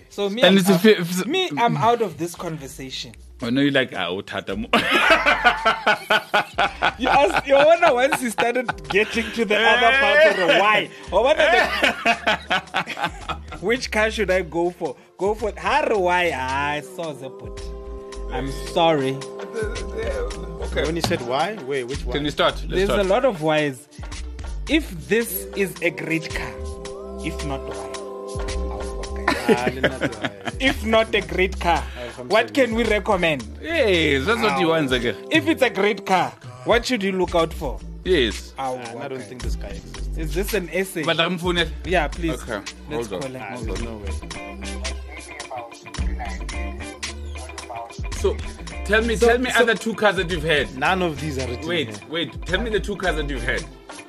So me, And I'm out of this conversation. I know you like Tata. You asked, you wonder once you started getting to the other part of the why. Or what are the, which car should I go for? Go for why? I saw the put. I'm sorry. Okay. When you said why, wait, which why? Can we start? There's a lot of whys. If this is a great car, if not why? If not a great car, what can we recommend? Yes, that's what you want, again. If it's a great car, what should you look out for? Yes. I don't think this guy exists. Is this an essay? But I'm phone it. Yeah, please. Okay, Let's hold on. call him. There's no way. So, tell me other two cars that you've had. None of these are written here. Wait. Tell me the two cars that you've had.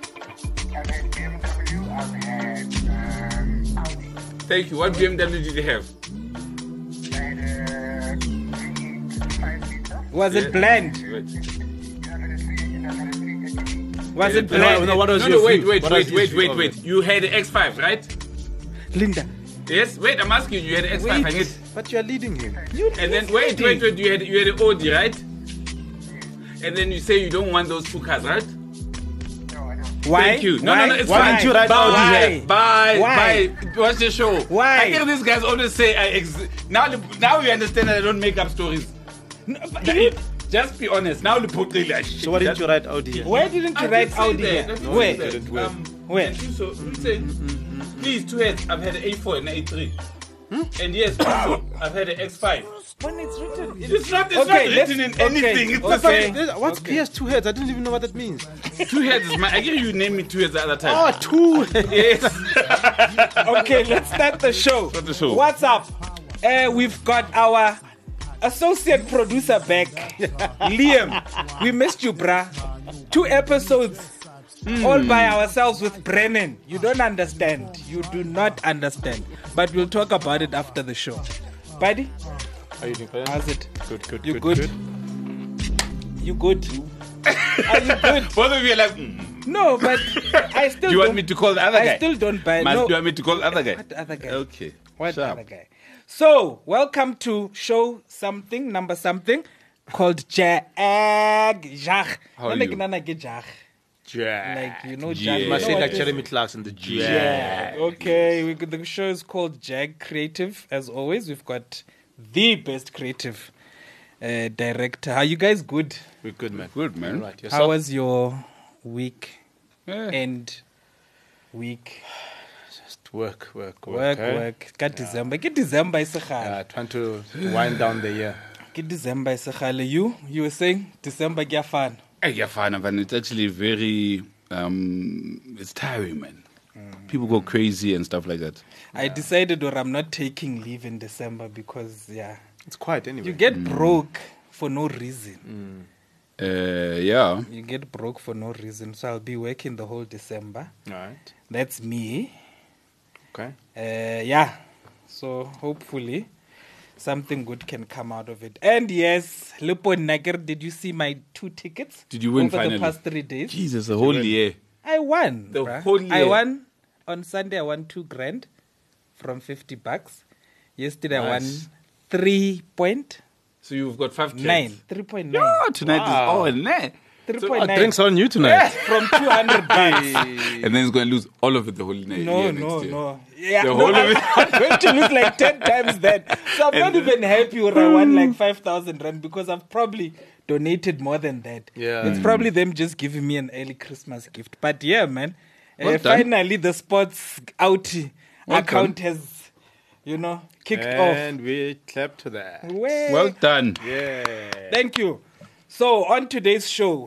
Thank you. What BMW did you have? Was it blend? Was it No, blend? no, what was No, your wait. view? What was your view of it? You had an X5, right? Linda. Yes. Wait, I'm asking you. You had an X5. I need. But you're leading him. And then wait. You had an Audi, right? And then you say you don't want those two cars, right? Why? Thank you. No, it's Why fine. didn't you write Audi here? Bye. Watch the show. Why? I think these guys always say now you understand that I don't make up stories. No, but Just be honest. Now the put really shit. So why didn't you write Audi here? why didn't you write Audi here? Where? Where? So you say, please, two heads. I've had an A4 and an A3. And yes, also, I've had an X5. When it's written, It's not Okay, written in anything. It's the okay. same. What's PS2 heads? I didn't even know what that means. Two heads is my. I give you name me two heads the other time. Oh, two. Yes. Okay, let's start the show. Start the show. What's up? We've got our associate producer back, Liam. We missed you, bruh. 2 episodes, all by ourselves with Brennan. You don't understand. You do not understand. But we'll talk about it after the show. Buddy, How are you doing? how's it? Good. You good? You good? Are you good? Both of you are like, No, but I still do you want me to call the other guy? I still don't buy. Do No. you want me to call the other guy? What other guy? Okay. What Sharp. other guy? So, welcome to show something, number something, called Jag. How are you? Like, Jack. you know, Yeah. Jag. Must You say know like what Jeremy Clarkson, the Jack. Yeah. Okay, the show is called Jag Creative. As always, we've got the best creative director. Are you guys good? We're good, man. Good, man. Right. How Yourself? was your week? Yeah. End week? Just work. Work. Got December. Get December is Trying to wind down the year. Get December is You were saying December get fun. Yeah, fine, man. It's actually very, it's tiring, man. People go crazy and stuff like that. I decided or I'm not taking leave in December because It's quiet anyway. you get broke for no reason. Yeah. You get broke for no reason. So I'll be working the whole December. All right. That's me. Okay. So hopefully something good can come out of it. And yes, Lupo Nagar, did you see my 2 tickets? Did you win over finally? the past 3 days? Jesus, the whole year. I won. The bruh. whole I year. won on Sunday. I won $2,000 from $50. Yesterday I won Nice. 3.9. So you've got 5 kids. 3.9. Oh, tonight Wow. is all net. 3.9 Drinks on you tonight. from $200. And then it's going to lose all of it the whole night. No. Yeah, The no, whole of I'm, it. I'm going to lose like 10 times that. So I'm not even happy when I won like 5,000 rand because I've probably donated more than that. Yeah. It's probably them just giving me an early Christmas gift. But yeah, man. Well done. Finally, the sports outie Well account done. has, kicked And we clap to that. off. Well done. Yeah. Thank you. So on today's show,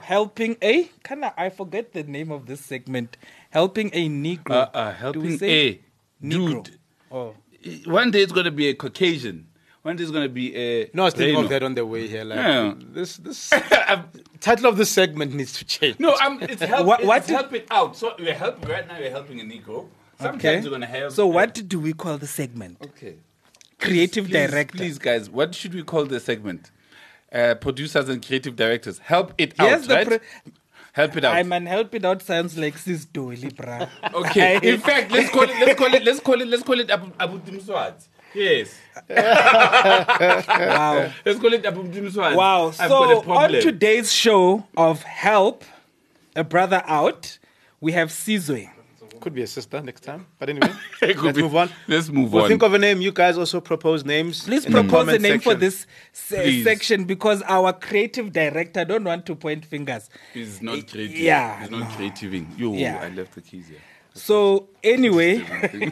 I forget the name of this segment. Helping a Negro. Do we Helping say a Negro? dude. Oh. One day it's going to be a Caucasian. One day it's going to be a... No, I was thinking Reno. of that on the way here. Like Yeah. this title of this segment needs to change. No, it's help. What It's did- help it out. So we're helping right now. We're helping a Negro. Sometimes Okay. we're going to have... So what do we call the segment? Okay. Creative director. Please, guys, what should we call the segment? Producers and creative directors. Help it Yes, out, the right? Help it out. I man, help it out sounds like sis Dolly, bruh. Okay. In fact, let's call it Abu Dimswat. Yes. Wow. Let's call it Apumtuniswan. Wow. I've got a So problem. on today's show of Help a Brother Out, we have Sizwe. Could be a sister next time. But anyway, It could let's be- move on. Let's move We'll on. think of a name. You guys also propose names. Please in the propose a comment name for section. this Please. section because our creative director don't want to point fingers. He's not creative. Yeah, He's not no. creativing. Yo, Yeah. I left the keys here. So anyway,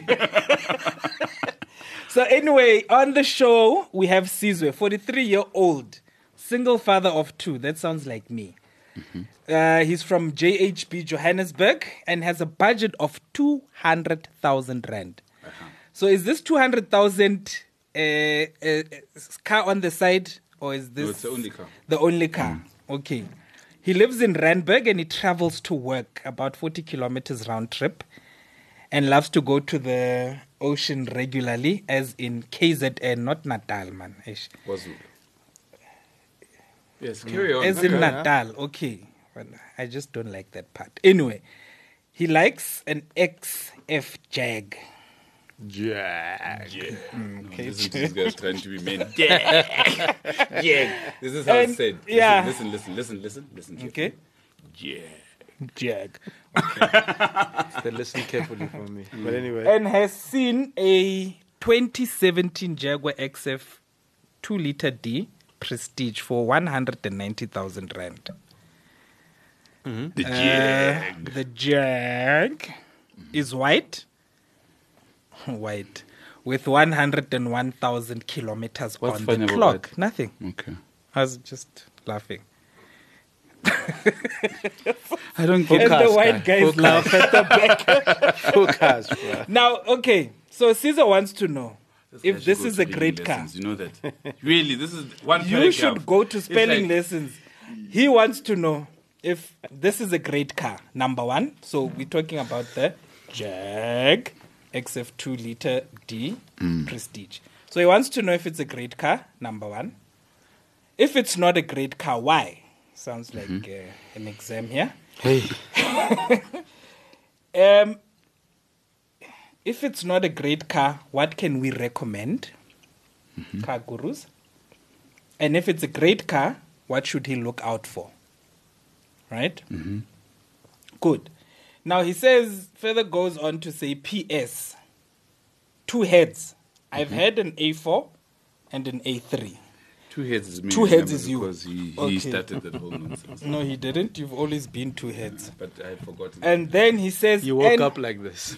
on the show we have Sizwe, 43-year-old, single father of 2. That sounds like me. He's from JHB Johannesburg and has a budget of 200,000 rand. So is this 200,000 car on the side, or is this No, it's the only car. The only car. Okay. He lives in Randburg and he travels to work about 40 kilometers round trip and loves to go to the ocean regularly, as in KZN, not Natal, man. Ish. Wazoo. Yes, carry on. As in Okay, Natal, okay. Well, I just don't like that part. Anyway, he likes an XF Jag. Jag. Okay. Listen to this guy's trying to be mean. Yeah. Yeah. This is how And- it's said. yeah. Listen. Okay. Yeah. Jag. They listen carefully for me. But anyway, And has seen a 2017 Jaguar XF 2-liter D Prestige for 190,000 rand. The Jag. The Jag is white, with 101,000 kilometers What's on funny the about clock. that? Nothing. Okay. I was just laughing. I don't get And the Focus, white guy. guys laugh at the back. focus, bro. Now, okay, so Caesar wants to know if guy this should is go a to great reading car. lessons. You know that. Really, this is one You paragraph. should go to It's spelling like- lessons. He wants to know if this is a great car, number one. So we're talking about the Jag XF 2-liter D Prestige. So he wants to know if it's a great car, number one. If it's not a great car, why? Sounds like an exam here. Hey, If it's not a great car, what can we recommend? Car gurus. And if it's a great car, what should he look out for? Right? Good. Now he says, further goes on to say, P.S. 2 heads. I've had an A4 and an A3. 2 heads is me. Two heads remember, is you. Because he Okay. started that whole nonsense. No, he didn't. You've always been 2 heads. But I had forgotten. And then he says, you woke and- up like this.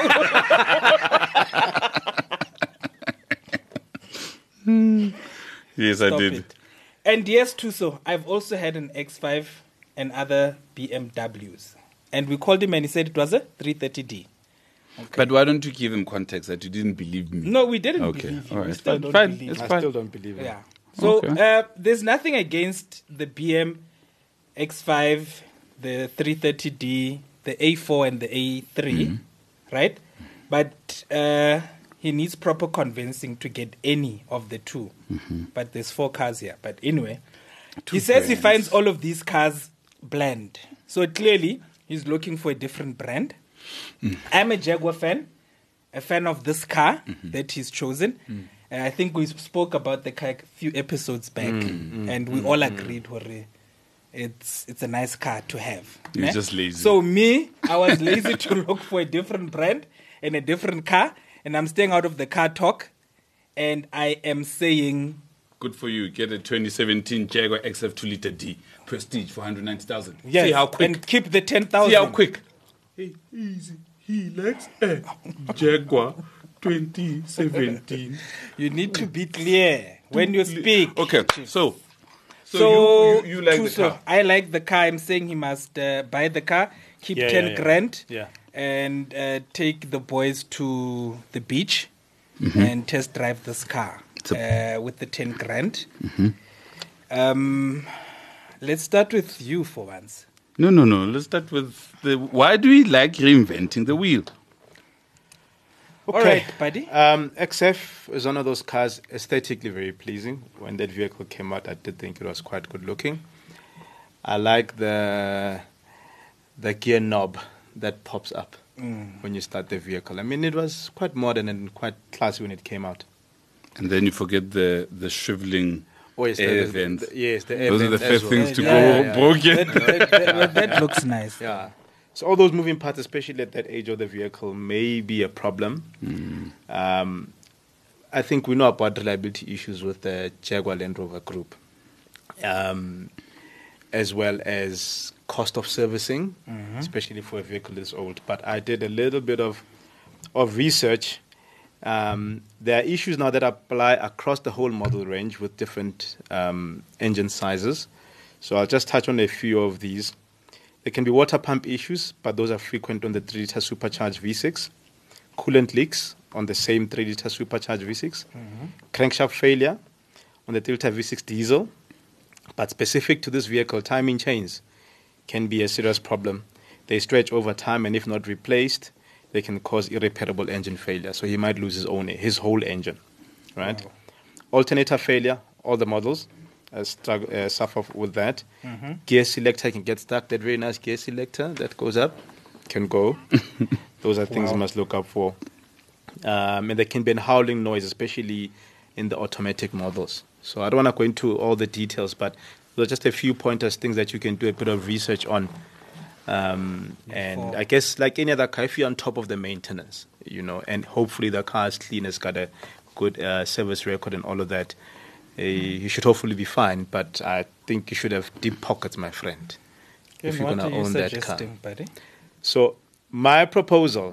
Yes, Stop it. And yes, Tuso, I've also had an X5 and other BMWs. And we called him and he said it was a 330D. But why don't you give him context that you didn't believe me? No, we didn't Okay, believe all him. We right. still Fine, don't fine. believe It's I him. still don't believe it. Yeah. So Okay. there's nothing against the BM X5, the 330D, the A4 and the A3, right? But he needs proper convincing to get any of the two. But there's 4 cars here. But anyway, he says he brands. finds all of these cars bland. So clearly, he's looking for a different brand. I'm a Jaguar fan, a fan of this car that he's chosen. And I think we spoke about the car a few episodes back, and we all agreed, Hore, it's a nice car to have. You're ne? just lazy. So me, I was lazy to look for a different brand and a different car, and I'm staying out of the car talk, and I am saying, Good for you. Get a 2017 Jaguar XF 2-liter D Prestige for 190,000. yes, See how quick. and keep the 10,000. See how quick. Hey, easy. He likes a Jaguar 2017. You need to be clear when you speak. Okay, so So you like the Tuso, car. I like the car. I'm saying he must buy the car, keep Yeah, 10 yeah, yeah. grand, Yeah. and take the boys to the beach and test drive this car with the 10 grand. Let's start with you for once. No. Let's start with why do we like reinventing the wheel? All right, buddy. XF is one of those cars aesthetically very pleasing. When that vehicle came out, I did think it was quite good looking. I like the gear knob that pops up when you start the vehicle. I mean, it was quite modern and quite classy when it came out. And then you forget the shriveling Oh, yes, air the vents. yes, the air Those are the vents as first well. things to Yeah, go broken. That looks nice. Yeah. So all those moving parts, especially at that age of the vehicle, may be a problem. I think we know about reliability issues with the Jaguar Land Rover group, as well as cost of servicing, especially for a vehicle this old. But I did a little bit of research. There are issues now that apply across the whole model range with different engine sizes. So I'll just touch on a few of these. There can be water pump issues, but those are frequent on the 3-litre supercharged V6. Coolant leaks on the same 3-litre supercharged V6. Crankshaft failure on the 3-litre V6 diesel. But specific to this vehicle, timing chains can be a serious problem. They stretch over time, and if not replaced, they can cause irreparable engine failure. So he might lose his whole engine, right? Wow. Alternator failure, all the models suffer with that. Gear selector can get stuck. That very nice gear selector that goes up can go. Those are things you must look up for. And there can be a howling noise, especially in the automatic models. So I don't want to go into all the details, but there are just a few pointers, things that you can do a bit of research on. And I guess like any other car, if you're on top of the maintenance, and hopefully the car is clean, it's got a good service record and all of that, you should hopefully be fine. But I think you should have deep pockets, my friend, if you're going to own that car. Buddy? So my proposal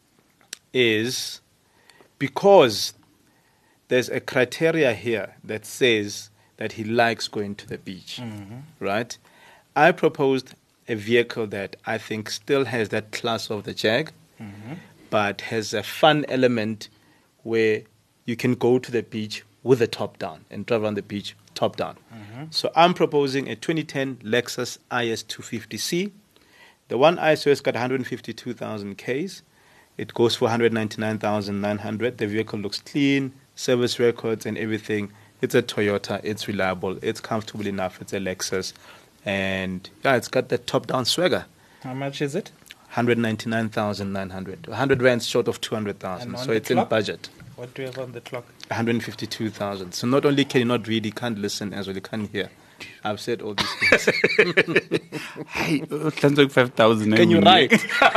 is, because there's a criteria here that says that he likes going to the beach, right? I proposed a vehicle that I think still has that class of the Jag, but has a fun element where you can go to the beach with the top down and drive on the beach top down. So I'm proposing a 2010 Lexus IS250C. The one ISO has got 152,000 Ks. It goes for 199,900. The vehicle looks clean, service records and everything. It's a Toyota. It's reliable. It's comfortable enough. It's a Lexus. And yeah, it's got that top-down swagger. How much is it? 199,900. 100 rands short of 200,000. And on So the it's clock? in budget. What do you have on the clock? 152,000. So not only can you not read, you can't listen as well, you can't hear. I've said all these things. Hey, 5,000. Can you write?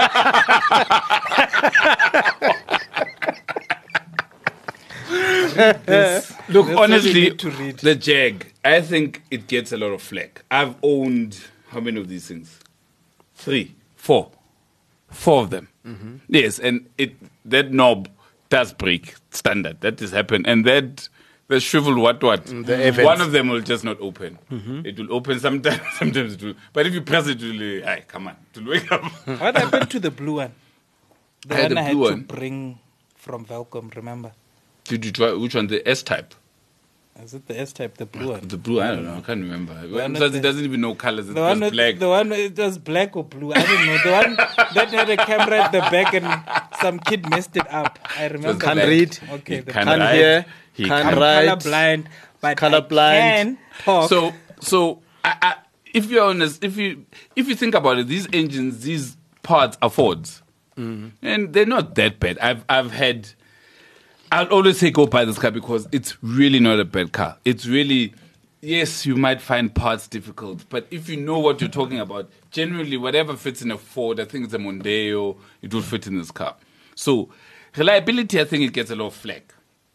Look, That's honestly, what you need to read. the Jag, I think it gets a lot of flack. I've owned how many of these things? 3, 4. 4 of them. Yes, and that knob does break standard. That has happened. And that the shrivel what? The air vents. One of them will just not open. It will open sometimes, sometimes it will. But if you press it, it will, hey, come on, it will wake up. What happened to the blue one? The I had one the I had blue to one. bring from Velcom, remember? Did you try, which one? The S-Type? Is it the S-Type, the blue one? The blue, I don't know, I can't remember. one Because with it doesn't even know colors, it's The one, just with- black. the one, it was black or blue. I don't know. The one that had a camera at the back and some kid messed it up. I remember. Can't that. read. Okay. He The can't Can't write. hear, He can't I'm write. colorblind, but Colorblind. I can talk. So if you're honest, if you think about it, these engines, these parts are Fords, and they're not that bad. I'll always say go buy this car because it's really not a bad car. It's really, yes, you might find parts difficult, but if you know what you're talking about, generally whatever fits in a Ford, I think it's a Mondeo, it will fit in this car. So reliability, I think it gets a lot of flack.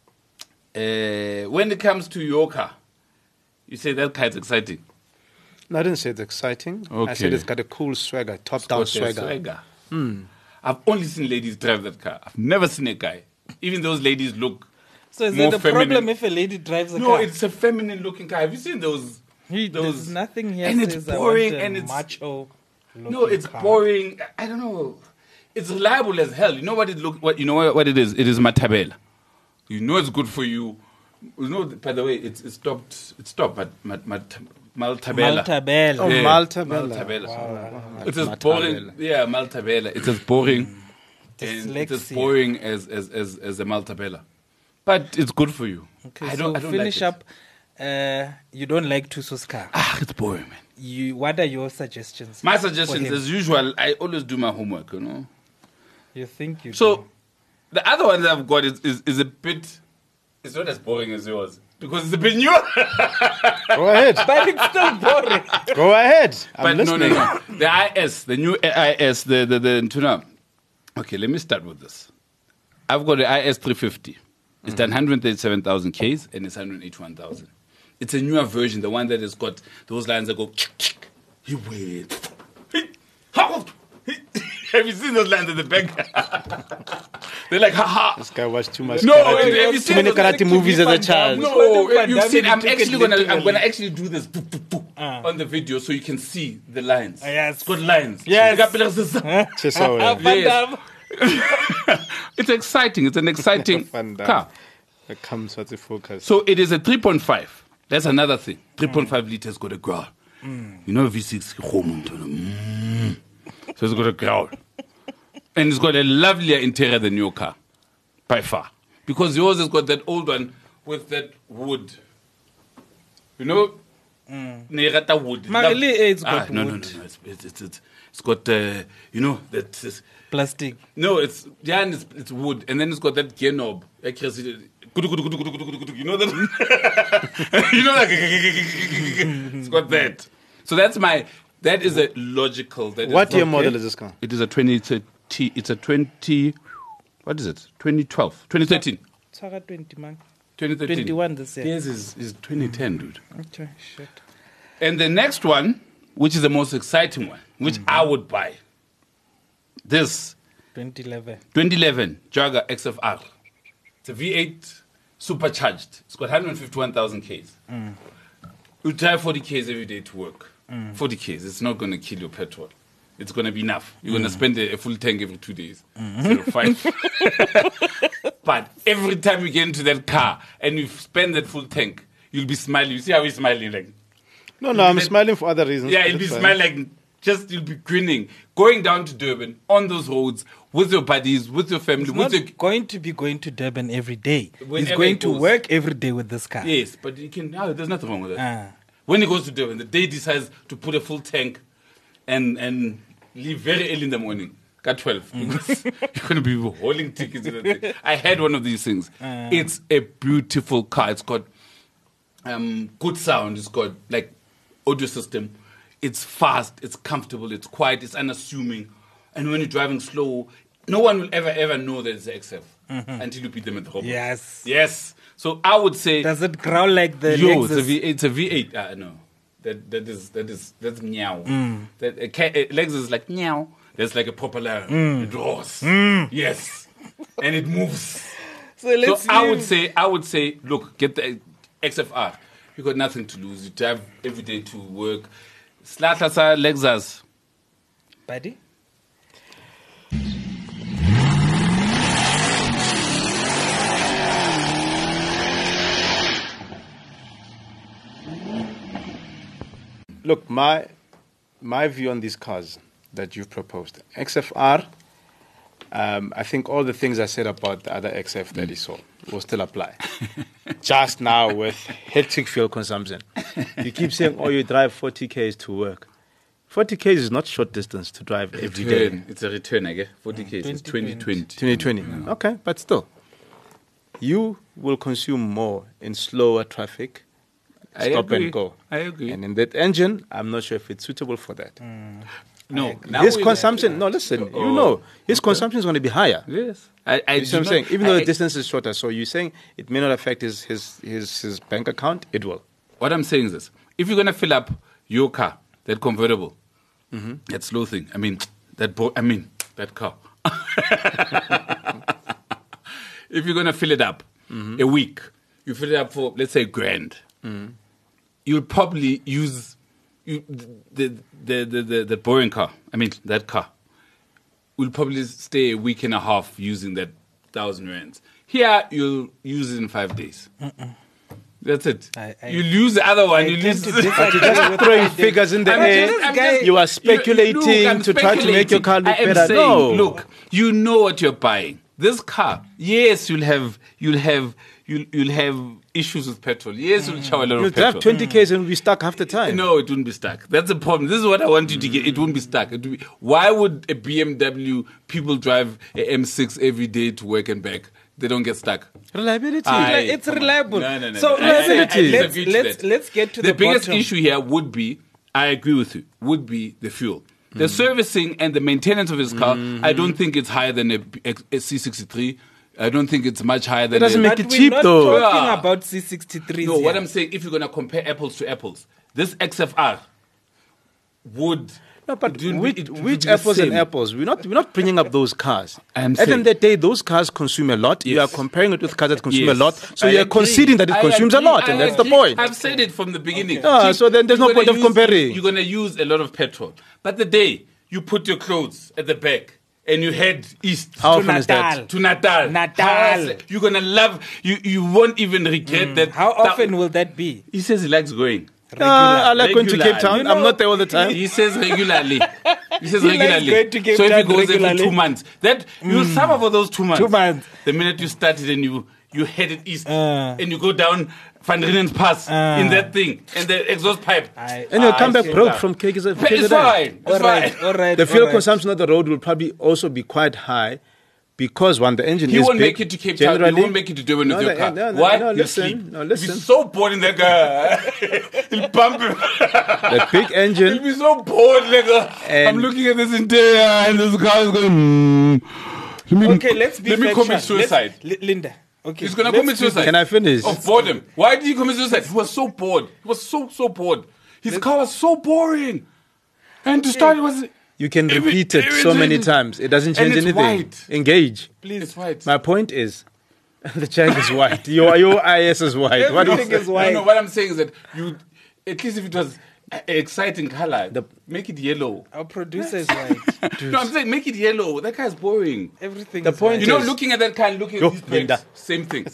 When it comes to your car, you say that car is exciting. No, I didn't say it's exciting. I Okay. said it's got a cool swagger, top-down Got that swagger. I've only seen ladies drive that car. I've never seen a guy. Even those ladies look. So is more it a feminine. problem if a lady drives a No, car? it's a feminine looking car. Have you seen those? There's nothing here and it's says I boring want a and it's macho. no, it's car. boring. I don't know. It's reliable as hell. You know what it look? What you know what it is? It is Matabela. You know it's good for you. You know, by the way, it stopped. It stopped. But Maltabella. Maltabella. Oh, Yeah, Maltabella. Maltabella. It's as Maltabella. boring. Yeah, Maltabella. It's as boring. And it's as Dyslexia. boring as a Maltabella. But it's good for you. Okay, I so don't finish like up. You don't like Tuso's car. It's boring, man. What are your suggestions? My for suggestions, him? as usual, I always do my homework, you know. You think you So do. the other one that I've got is a bit It's not as boring as yours because it's a bit newer. Go ahead. But it's still boring. Go ahead. I'm But listening. no. The IS, the new IS, the tuna. Okay, let me start with this. I've got the IS 350. It's done 137,000 Ks and it's 181,000. It's a newer version, the one that has got those lines that go. He went. Have you seen those lines at the back? They're like, haha. This guy watched too much No, karate. have you Too seen many those- karate movies as a child. No, Van you've Damme seen. I'm took it actually gonna literally. actually do this on the video so you can see the lines. Yes. It's got lines. Yes. Chiso, yeah. Van Yes. Damme. It's exciting. It's an exciting Van Damme. car. That comes with the focus. So it is a 3.5. That's another thing. 3.5 liters got a growl. You know V6. So it's got a growl. And it's got a lovelier interior than your car. By far. Because yours has got that old one with that wood. You know? Nerata wood. Magali, it's got No. wood. It's got, you know, that. Plastic. No, it's wood, and then it's got that gear knob. You know that? You know that? It's got that. So that is a logical. What year model is this car? It is a 2030. It's a 20. What is it? 2012, 2013, Saga 20, man. 2013. 21 this year. Yes, is 2010, dude. Okay, shit. And the next one, which is the most exciting one, which I would buy. This 2011. 2011 Jaguar XFR. It's a V8 supercharged. It's got 151,000 Ks. You drive 40 Ks every day to work. 40 Ks. It's not going to kill your petrol. It's going to be enough. You're going to spend a full tank every 2 days. 5. But every time you get into that car and you spend that full tank, you'll be smiling. You see how he's smiling? Like, No, I'm smiling for other reasons. yeah, you'll be That's fine. smiling like you'll be grinning. Going down to Durban on those roads with your buddies, with your family, He's with not your going to be going to Durban every day. He's Whenever going he to goes. work every day with this car. Yes, but you can. No, there's nothing wrong with that. Ah. When he goes to Durban, the day he decides to put a full tank and leave very early in the morning, at 12, because you're going to be hauling tickets. In the thing. I had one of these things. It's a beautiful car. It's got good sound. It's got like audio system. It's fast. It's comfortable. It's quiet. It's unassuming. And when you're driving slow, no one will ever know that it's the XF until you beat them at the robot. Yes. So I would say. Does it growl like the Yo, Lexus? it's a V8. No, that's meow. That Lexus is like meow. There's like a propeller. It roars. Yes, and it moves. So I would say, look, get the XFR. You got nothing to lose. You drive every day to work. Slatlasa Lexus. Buddy? Look, my view on these cars that you've proposed, XFR, I think all the things I said about the other XF that you saw will still apply. Just now with hectic fuel consumption. You keep saying, oh, you drive 40 Ks to work. 40 Ks is not short distance to drive every day. It's a return, I guess. 40 Ks. It's 2020. 2020. Okay, but still. You will consume more in slower traffic. Stop and go. I agree. And in that engine, I'm not sure if it's suitable for that. No, His consumption, you know, his consumption is going to be higher. Yes, You see what I'm saying? Even though the distance is shorter, so you're saying it may not affect his bank account, it will. What I'm saying is this: if you're gonna fill up your car, that convertible, that slow thing. That car. If you're gonna fill it up a week, you fill it up for let's say $1,000. You'll probably use the boring car. That car will probably stay a week and a half using that 1,000 rands. Here, you'll use it in 5 days. That's it. You'll use the other one. You'll use But you're just Throwing figures in the air. You are speculating to try to make your car look better. Saying, No. Look, you know what you're buying. This car, yes, you'll have issues with petrol. Yes, you'll chow a lot You'll of petrol. drive 20 Ks and we'll be stuck half the time. No, it wouldn't be stuck. That's the problem. This is what I want you to get. It wouldn't be stuck. Why would a BMW people drive a M6 every day to work and back they don't get stuck. Reliability. It's reliable. No. So Reliability. let's get to the biggest bottom. issue here would be, I agree with you, would be the fuel. The servicing and the maintenance of his car, I don't think it's higher than a C63. I don't think it's much higher than. It doesn't make But it we're cheap, not though. talking Yeah. about C63s. No, what here. I'm saying, if you're going to compare apples to apples, this XFR would. No, but it would which, be- it would which be the apples and same. apples? We're not bringing up those cars. I'm At the end saying- of the day, those cars consume a lot. You are Yes. comparing it with cars that consume Yes. a lot. So I you're agree. conceding that it I consumes a agree. lot, and I that's the agree. point. I've said it from the beginning. So then there's no You're point gonna of comparing. You're going to use a lot of petrol. But the day you put your clothes at the back and you head east How To often is that? Natal. to Natal, Natal. you're going to love, you won't even regret that. How that- often will that be? He says he likes going. I like going to Regular. Cape Town. You know- I'm not there all the time. He says regularly. He says He likes regularly. going to Cape So if he Town goes every regularly. 2 months, that you'll suffer for those 2 months. 2 months. The minute you started and you headed east and you go down Van Rinen's Pass in that thing and the exhaust pipe. And you'll come back I broke see from KZN. It's fine. It's All right, fine. all right. The fuel all right. consumption of the road will probably also be quite high because one, the engine He is won't big. make it to Cape Town. He Generally- won't make it to Durban with No, your car. no, no, Why? no, He'll listen, sleep. no, He'll listen. be so bored in that car. He'll bump him. The big He'll engine. be so bored. Like, And- I'm looking at this interior and this car is going. Okay, let's be Let me factual. commit suicide. Linda. Okay. He's gonna let's commit be- suicide. Can I finish? Of boredom. Why did he commit suicide? He was so bored. He was so bored. His car was so boring. And to start, it was. You can Irri- repeat it so many irritating. times. It doesn't And change it's anything. white. Engage. It's white. My point is, the child is white. Your IS is white. What Everything is is white. No, what I'm saying is that you, at least if it was an exciting color, make it yellow. Our producer is white. No, I'm saying make it yellow. That car is boring. Everything The is point white. You know, is- looking at that car and looking Yo, at these Linda. plates, same thing.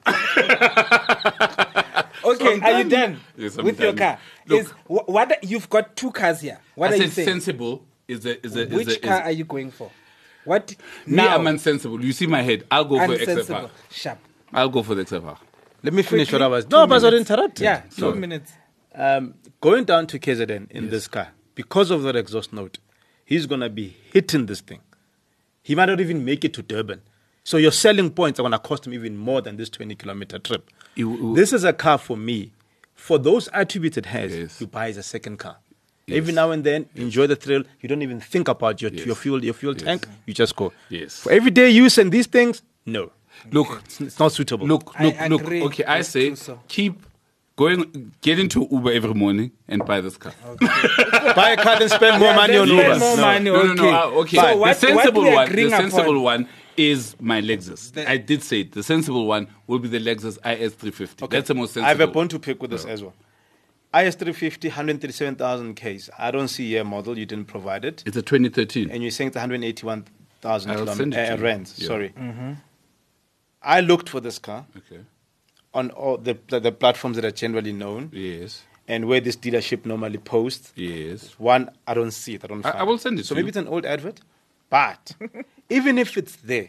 Okay, are you done Yes, I'm with your done. car? Look. Is what you've got 2 cars here. What I are you said saying? sensible is a Which car are you going for? What me, now? I'm unsensible. You see my head. I'll go for Unsensible. XFR. Sharp. I'll go for the XFR. Let me finish what I was. 2 No, but I was minutes. interrupted. Yeah, 2 Sorry. minutes. Going down to KZN in this car, because of that exhaust note, he's going to be hitting this thing. He might not even make it to Durban. So your selling points are going to cost him even more than this 20-kilometer trip. This is a car for me. For those attributes it has, Yes. you buy as a second car. Yes. Every now and then, enjoy the thrill. You don't even think about your Yes. fuel tank. You just go. Yes. For everyday use and these things, no. Look, It's not suitable. look. I agree Okay, I with say Tuso. keep going. Get into Uber every morning and buy this car. Buy a car and spend more money on Spend Uber. more No. money. No, Okay. okay. So what, the sensible what we one. The agreeing sensible upon? one is my Lexus. I did say it. The sensible one will be the Lexus IS350. That's the most sensible. I have a bone to pick with this as well. IS350, 137,000 Ks. I don't see your model. You didn't provide it. It's a 2013. And you're saying it's 181,000 I'll send it to you. rands. Yeah. Sorry. I looked for this car Okay. on all the platforms that are generally known Yes. and where this dealership normally posts. Yes. One, I don't see it. I don't I find will send it So to maybe you. it's an old advert. But even if it's there,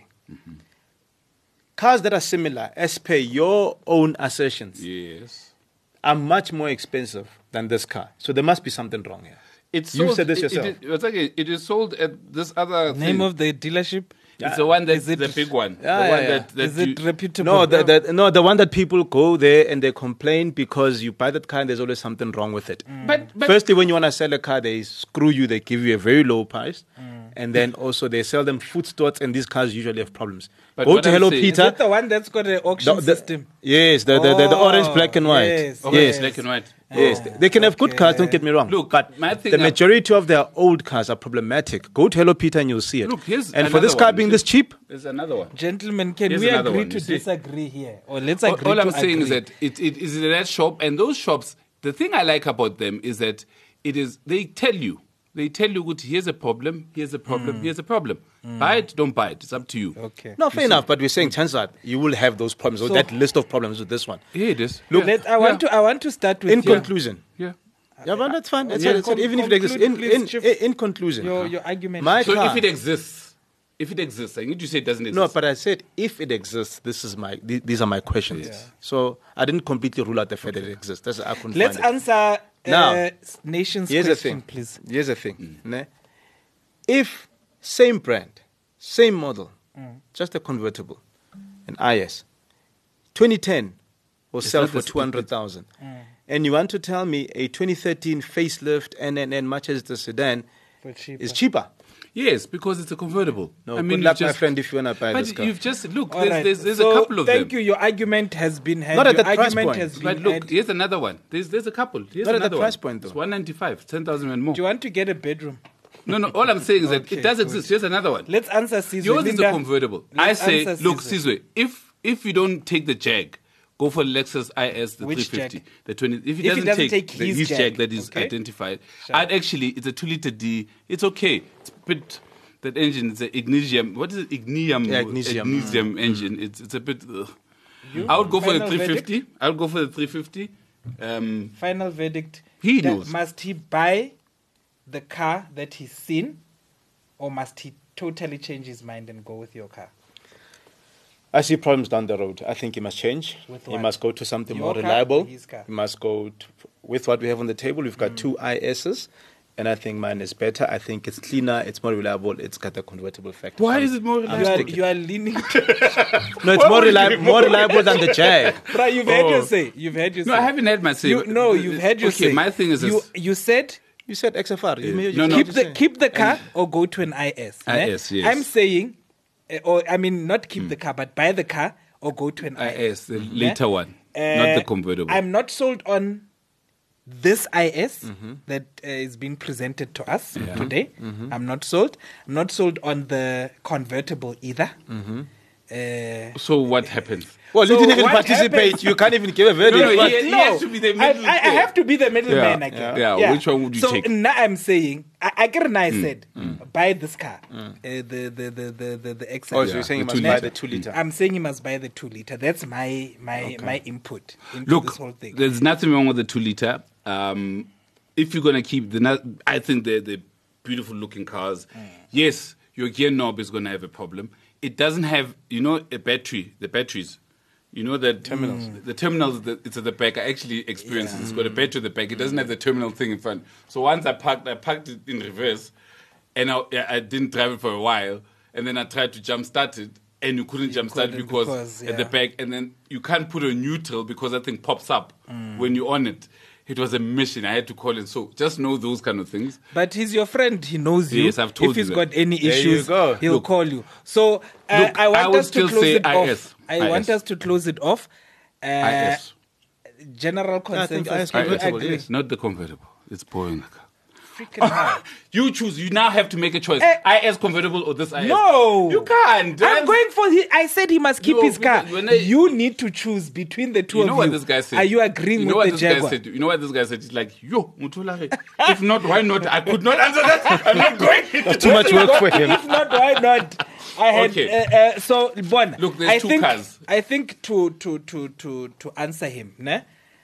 cars that are similar, as per your own assertions, Yes. are much more expensive than this car. So there must be something wrong here. It's You sold, said this yourself. It is sold at this other Name thing. of the dealership? It's the one that's Is it- the big one. Yeah, the yeah, one yeah. that Is it reputable? No, the one that people go there and they complain because you buy that car and there's always something wrong with it. But Firstly, when you want to sell a car, they screw you. They give you a very low price. And then also they sell them food stores and these cars usually have problems. But Go what to I'm Hello saying- Is Peter. it the one that's got an auction system? Yes, the Oh, orange, black and white. yes, Yes, yes. black and white. Yes, they can have good cars, don't get me wrong. Look, but my thing the ab- majority of their old cars are problematic. Go to Hello Peter and you'll see it. Look, here's and for this another car one. being this cheap, There's another one. Gentlemen, can Here's we another agree one, to you see? disagree here? Or let's All, agree all I'm to saying is agree. that it is in that shop, and those shops. The thing I like about them is that they tell you. They tell you, good, here's a problem, here's a problem, here's a problem. Buy it, don't buy it. It's up to you. Okay. no, fair enough. But we're saying, chances are you will have those problems, or So- that list of problems with this one. Yeah, it is. Look, I want to start with In your- conclusion, Yeah. yeah, but that's fine. That's Yeah, fine. That's fine. Even if it exists, conclude, please, Chief. in conclusion, your argument. my So car. if it exists, I need to say it doesn't exist. No, but I said if it exists, these are my questions. So I didn't completely rule out the fact that it exists. That's I couldn't Let's find it. answer Now, nation's Here's the question, thing. please. Here's the thing. Ne? If same brand, same model, just a convertible, an IS. 2010 will sell not for the stupid- 200,000. And you want to tell me a 2013 facelift NNN, much as the sedan, For cheaper. is cheaper? Yes, because it's a convertible. No, I mean, good you've luck, my just- friend, if you want to buy this But car. you've just look. All There's, right. there's So, a couple of thank them. you. Your argument has been had. Not at Your that price argument point. has been But look, had. here's another one. There's a couple. Here's Not at another that price one. point, though. It's 195, 10,000 and more. Do you want to get a bedroom? No. All I'm saying is that Okay, it does good. exist. Here's another one. Let's answer Sizwe. Yours is a Linda, convertible. let's I say, answer look, Sizwe. Sizwe, if you don't take the Jag, go for Lexus IS, the Which 350, Jag? the 20. If he If he doesn't, doesn't take, take the, his his Jag, Jag that is okay. identified, Sure. I'd actually, it's a 2-liter D. It's okay. It's a bit. That engine is an Ignitium. What is it? Ignium. Yeah, Ignitium. Ignitium engine. It's a bit. I would go for the Final 350. I would go for the 350. Final verdict. He That- knows. Must he buy the car that he's seen, or must he totally change his mind and go with your car? I see problems down the road. I think he must change. With He what? must go to something Your more car reliable. or his car? He must go with what we have on the table. We've got two ISs, and I think mine is better. I think it's cleaner, it's more reliable, it's got a convertible factor. Why So is it more You reliable? are, you are leaning. No, it's more reliable than the Jag. Bro, you've had your Oh. say. You've had your say. No, I haven't had my say. You've had your say. Okay, my thing is you, this. you said You said XFR. No, no. keep the car or go to an IS. ne? IS, yes. I'm saying, or I mean, not keep the car, but buy the car or go to an IS. IS, the later one, not the convertible. I'm not sold on this IS that is being presented to us today. I'm not sold. I'm not sold on the convertible either. So what happens? Well, So you didn't even what participate. happens- You can't even give a verdict. No, But- he has to be the middle I have to be the middleman Yeah, again. yeah. Which one would you so take? now I'm saying, I said, buy this car, the XL. Oh, so you're saying you the must 2 buy liter. the 2 liter. I'm saying you must buy the 2 liter. That's my input into Look, this whole thing. there's nothing wrong with the 2 liter. If you're gonna keep I think the beautiful looking cars. Yes, your gear knob is gonna have a problem. It doesn't have, a battery. The batteries. You know that terminals. The terminals, it's at the back. I actually experienced it. It's got a battery at the back. It doesn't have the terminal thing in front. So once I parked it in reverse, and I didn't drive it for a while, and then I tried to jump start it, and you couldn't jump start it couldn't because because, at the yeah. back, and then you can't put a neutral because that thing pops up when you're on it. It was a mission. I had to call it. So just know those kind of things. But he's your friend. He knows you. Yes, I've told if he's you got that. any There you issues, go. he'll Look. call you. So Look, I I want would us to still close say it off. IS. I want IS. us to close it off. IS. General I think consensus. IS Do you convertible, agree? yes. Not the convertible. It's boring. Freaking hell. You choose. You now have to make a choice. IS convertible or this IS. No. You can't. I'm going for I said he must keep No, his car. because when I- You need to choose between the two You of know you. what this guy said? Are you agreeing You know with what the this Jaguar? guy said? You know what this guy said? He's like, yo, Mutulare. If not, why not? I could not answer that. I'm not going. Too much work for him. If not, why not? I had Okay. so Bon. Look, there's I two think, cars. I think to answer him, ne?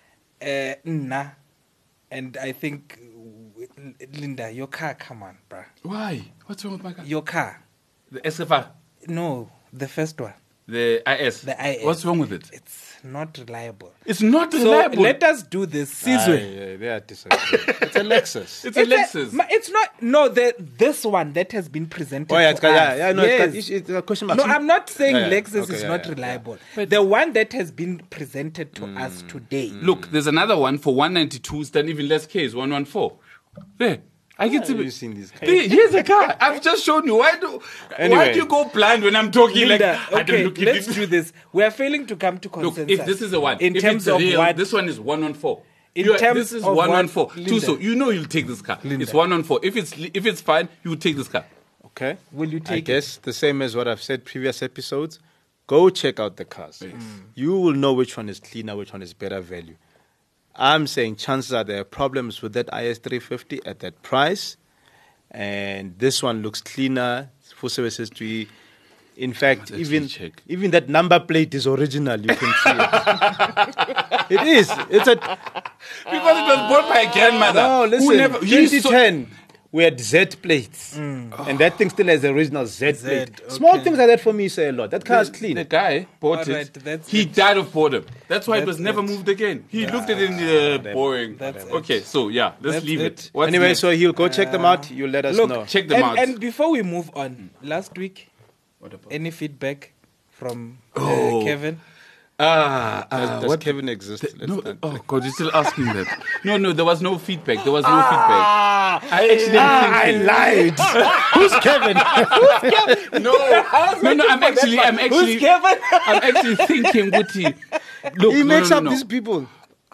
Nah, and I think Linda, your car, come on, bruh. Why? What's wrong with my car? Your car, The SFR. no, the first one, The IS. the IS. What's wrong with it? It's not reliable. It's not So reliable. let us do this. Sizwe. Yeah, they are disagreeing. It's a Lexus. It's a Lexus. It's not. No, this one that has been presented. Oh, yeah, to it's got, us. yeah, no, Yes. it's a question mark. No, I'm not saying Yeah, yeah. Lexus Okay, is yeah, not yeah, reliable. But- The one that has been presented to us today. Look, there's another one for 192, then even less Ks, 114. There. I get to have be. you seen this car? Here's a car. I've just shown you. Why do Anyway. you go blind when I'm talking Linda, like I don't okay, look at let's it. do this. We are failing to come to Look, consensus. if this is the one, in if terms it's of real, what, this one is 114. In You are- terms this is of 114. what, Linda? Tuso, you know you'll take this car. Linda. It's 114. If it's fine, you will take this car. Okay. will you I take it? guess the same as what I've said previous episodes. Go check out the cars. You will know which one is cleaner, which one is better value. I'm saying chances are there are problems with that IS350 at that price. And this one looks cleaner, full service history. In fact, Let's actually check. even that number plate is original. You can see it. It is. It's a Because it was bought by a grandmother. no. who Listen, never- he's so- 2010. We had Z plates, and that thing still has the original Z plate. okay. Small things like that for me say a lot. That car is clean. The guy bought All right, it. that's He it. died of boredom. That's why it That's was never it. moved again. He looked at it in the boring. That's it. Okay, so yeah, let's That's leave it. it. What's Anyway, next? so he'll go check them out. You let us Look, know. check them out. And before we move on, last week, What about- any feedback from Oh. Kevin. Does what Kevin exist? Let's No, start. oh God, you're still asking that. No, there was no feedback. There was no feedback. I actually am thinking. lied. Who's Kevin? No, I'm actually, Who's Kevin? I'm actually thinking, Woody. Look, He no, makes no, up no. these people.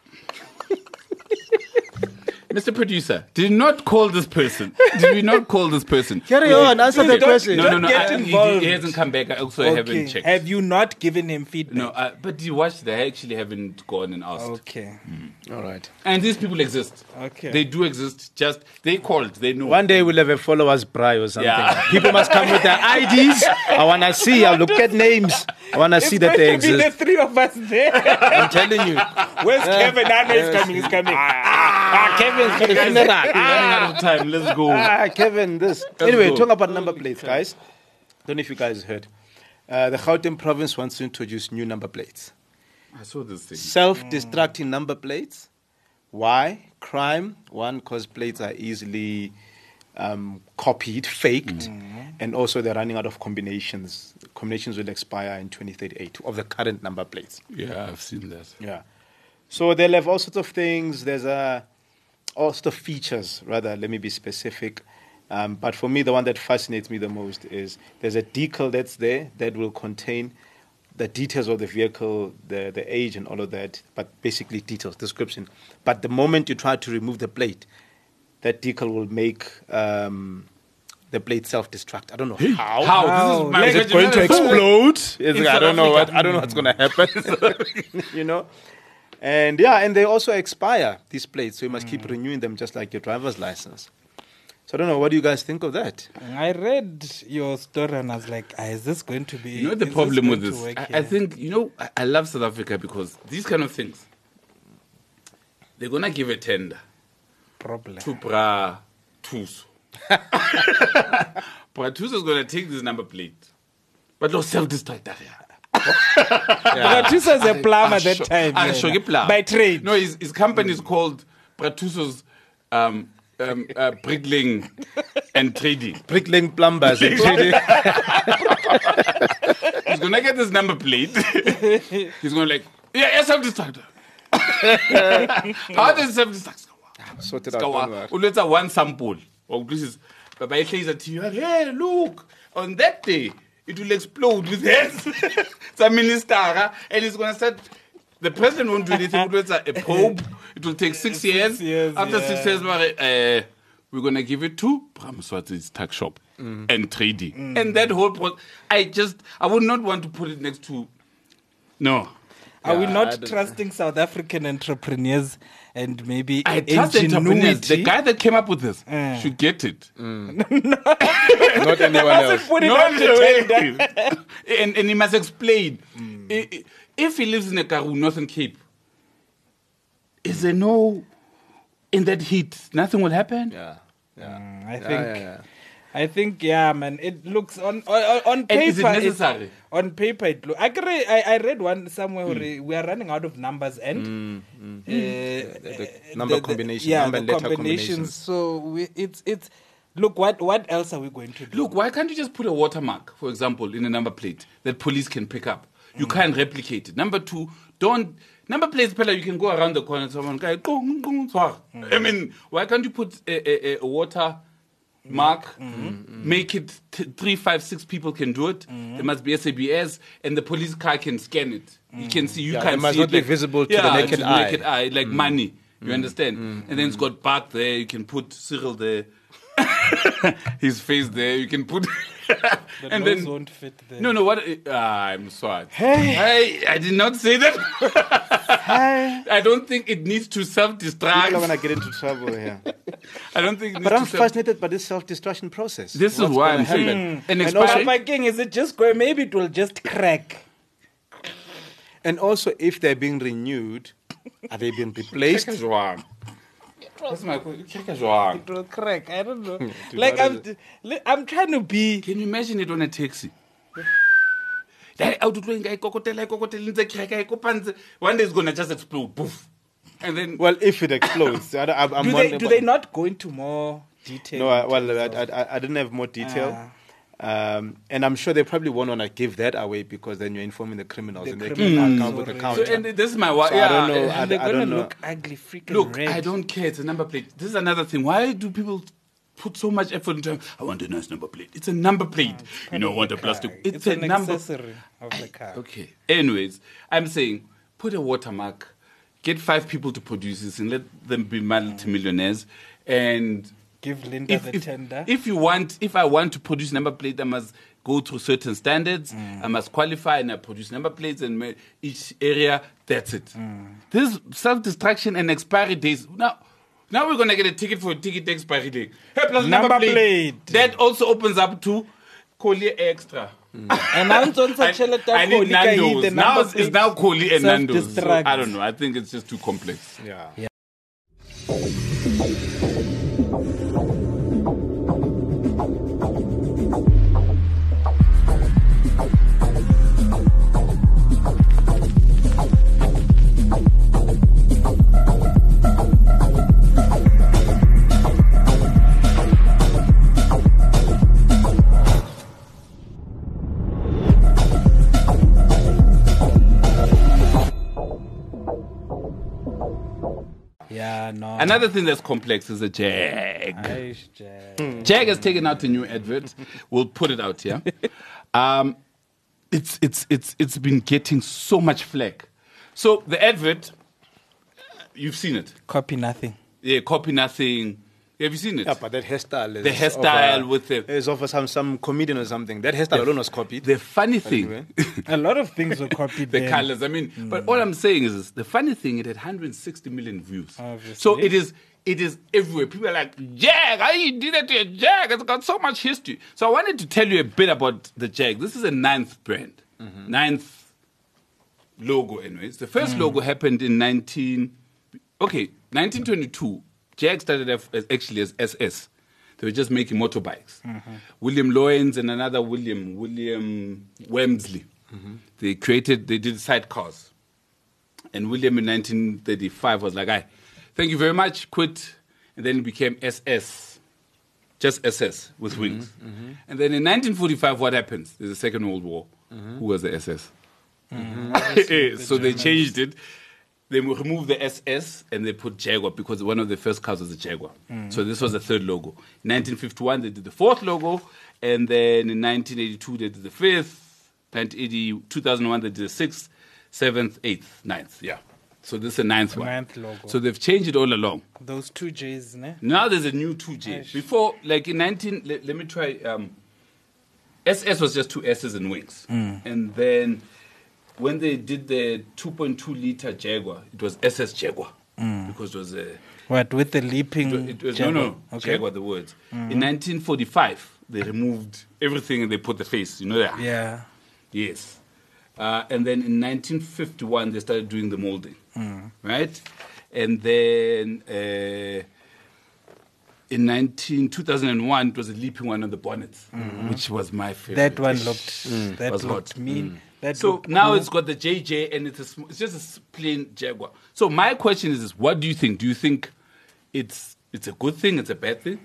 Mr. Producer, did not call this person. Did we not call this person? Carry on. Answer the question. No, get he involved. hasn't come back. I also haven't checked. Have you not given him feedback? No, but you watched that. I actually haven't gone and asked. Okay. All right. And these people exist. Okay. They do exist. Just, they called. They know. One day we'll have a followers braai or something. Yeah. People must come with their IDs. I want to see. I'll look at names. I want to see that they It's going to be the exist. three of us there. I'm telling you. Where's Kevin? I know he's coming. He's coming. Kevin's for the funeral. We're running out of time. Let's go. Kevin, this. Anyway, go. talking about number plates, guys. Don't know if you guys heard. The Gauteng province wants to introduce new number plates. I saw this thing. Self-destructing number plates. Why? Crime. One, because plates are easily copied, faked, and also they're running out of combinations. Combinations will expire in 2038 of the current number plates. Yeah, I've seen that. Yeah. So they'll have all sorts of things. There's all sorts of features, rather, let me be specific. But for me, the one that fascinates me the most is there's a decal that's there that will contain the details of the vehicle, the age and all of that, but basically details, description. But the moment you try to remove the plate, that decal will make the plate self-destruct. I don't know how. How? This is my Is it going to explode? I South don't know Africa. I don't know what's going to happen. You know? And yeah, and they also expire, these plates, so you must keep renewing them just like your driver's license. So I don't know, what do you guys think of that? I read your story and I was like, is this going to be... You know the is problem going with to this? work I here? think, I love South Africa because these kind of things, they're going to give a tender Problem. to Bra Tuso. Bra Tuso is going to take this number plate. But no self-destruct that, yeah. Bratuso is a plumber that time. Ah, yeah. sure, ke plumber. By trade. No, his company is called Bratuso's Brickling and Trading. Bricklaying plumbers. He's gonna get this number plate. He's gonna yeah, self-destruct. How does self-destruct go? Sort it out. don't worry. Let's have one sample. Or this is, but by to you, hey, look, on that day, it will explode with heads. It's a minister, and it's going to start. The president won't do anything. It's a pope. It will take 6 years. After 6 years, we're going to give it to Bramswati's tax shop and trading. And that whole process, I would not want to put it next to, no. Are we I not don't trusting South African entrepreneurs and maybe I trust the entrepreneurs. The ingenuity? guy that came up with this should get it. Not anyone else. Put it No, on the tender. and he must explain. If he lives in a Karoo, Northern Cape, is there no, in that heat, nothing will happen? I think, yeah, man. It looks on paper. And is it necessary? On paper, it looks. I read one somewhere where we are running out of numbers and The number combination, Yeah, number the and letter combinations. combinations. So it's. Look, what else are we going to do? Look, why can't you just put a watermark, for example, in a number plate that police can pick up? You can't replicate it. Number two, number plates, you can go around the corner and someone guy, I mean, why can't you put a water mark, make it 3, 5, 6 people can do it. There must be SABS, and the police car can scan it. You can see, you Yeah, can't it must see not it be visible to the naked eye. like money. You understand? And then it's got Bart there. You can put Cyril there. His face there. You can put. The and nose then won't fit there. no, what? I'm sorry. Hey, I did not say that. I don't think it needs to People self-destruct. are going to get into trouble here. I don't think. It needs But I'm to fascinated by this self-destruction process. This is What's why gonna I'm saying. happen? And And especially, My king, is it just going? Maybe it will just crack. And also, if they're being renewed, are they being replaced? That's my question. It will crack. I don't know. Dude, Like what I'm trying to be. Can you imagine it on a taxi? One day it's gonna just explode, poof, and then Well, if it explodes, I'm Do wondering. they not go into more detail? No, I didn't have more detail. And I'm sure they probably won't want to give that away because then you're informing the criminals The and they criminals can come with the already. counter. So, and this is my wife. So I don't know. And they're I gonna don't know. look ugly, freaking Look, red. I don't care. It's a number plate. This is another thing. Why do people put so much effort into? I want a nice number plate. It's a number plate. You don't want a plastic. It's a an number. accessory of the car. Okay. Anyways, I'm saying put a watermark, get 5 people to produce this, and let them be multimillionaires. And Give Linda the tender. if I want to produce number plate, I must go through certain standards. I must qualify, and I produce number plates and each area. That's it. This self-destruction and expiry days. Now we're gonna get a ticket for a ticket expiry day. Hey, plus Number plate. That also opens up to Collier Extra. And I'm on such a I need Nando's. Now it's now Collier and Nando's. So, self-destruct. I don't know. I think it's just too complex. Yeah. Yeah, no. Another thing that's complex is a Jag. Aish, Jack. Jag has taken out a new advert. We'll put it out here. It's been getting so much flack. So the advert, you've seen it. Copy nothing. Yeah, copy nothing. Have you seen it? Yeah, but that hairstyle is The hairstyle with the- is of some comedian or something. That hairstyle alone was copied. The funny But thing, anyway. A lot of things were copied. the then. colors. I mean, but all I'm saying is this, the funny thing, it had 160 million views. Obviously. So it is everywhere. People are like, Jag, how you did that to a Jag? It's got so much history. So I wanted to tell you a bit about the Jag. This is a 9th brand. 9th logo anyways. The first logo happened in 1922. Jag started actually as SS. They were just making motorbikes. William Loyens and another William Wemsley. They did sidecars. And William in 1935 was like, thank you very much, quit. And then it became SS. Just SS with wings. And then in 1945, what happens? There's a Second World War. Who was the SS? So they changed it. They removed the SS and they put Jaguar because one of the first cars was a Jaguar. So this was the third logo. In 1951, they did the fourth logo. And then in 1982, they did the fifth. 2001, they did the sixth, seventh, eighth, ninth. Yeah. So this is the ninth one. Ninth logo. So they've changed it all along. Those 2 J's, ne? Now there's a new 2J. Before, like in let me try. SS was just 2 S's and wings. And then when they did the 2.2 liter Jaguar, it was SS Jaguar. Because it was a... What, with the leaping It was, Jaguar? no, Okay. Jaguar, the words. In 1945, they removed everything and they put the face. You know that? Yeah. Yes. And then in 1951, they started doing the molding. Right? And then in 2001, it was a leaping one on the bonnet, which was my favorite. That one looked, that Was looked hot. mean. That So looked now cool. it's got the JJ and it's just a plain Jaguar. So my question is this, what do you think? Do you think it's a good thing, it's a bad thing?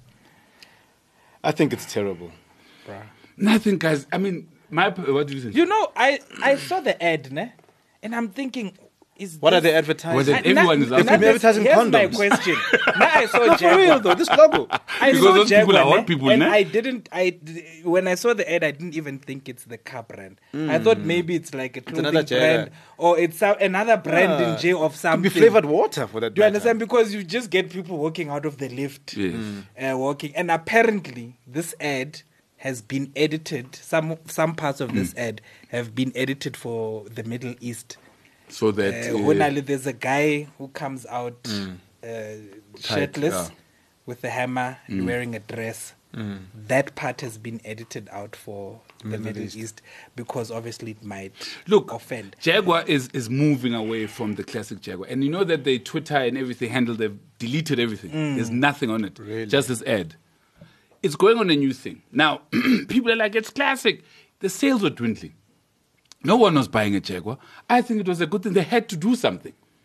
I think it's terrible. Nothing, guys. I mean, what do you think? You know, I saw the ad, ne? And I'm thinking, What are this- they advertising? Was it- Everyone is asking. They could be advertising Here's my condoms. question. Now I saw For real Jaguar. though, this logo. I Because saw those people Jaguar, are hot ne? people, and ne? when I saw the ad, I didn't even think it's the car brand. I thought maybe it's like a clothing another brand Jaguar. or it's another brand in J of Could something. be flavored water for that. Do you matter. understand? Because you just get people walking out of the lift, Yes. walking, and apparently this ad has been edited. Some parts of this ad have been edited for the Middle East. So that... There's a guy who comes out shirtless yeah. with a hammer and wearing a dress. That part has been edited out for the Middle East because obviously it might offend. Jaguar is moving away from the classic Jaguar. And you know that they Twitter and everything handle, they've deleted everything. There's nothing on it. Really? Just this ad. It's going on a new thing. Now, people are like, it's classic. The sales were dwindling. No one was buying a Jaguar. I think it was a good thing. They had to do something.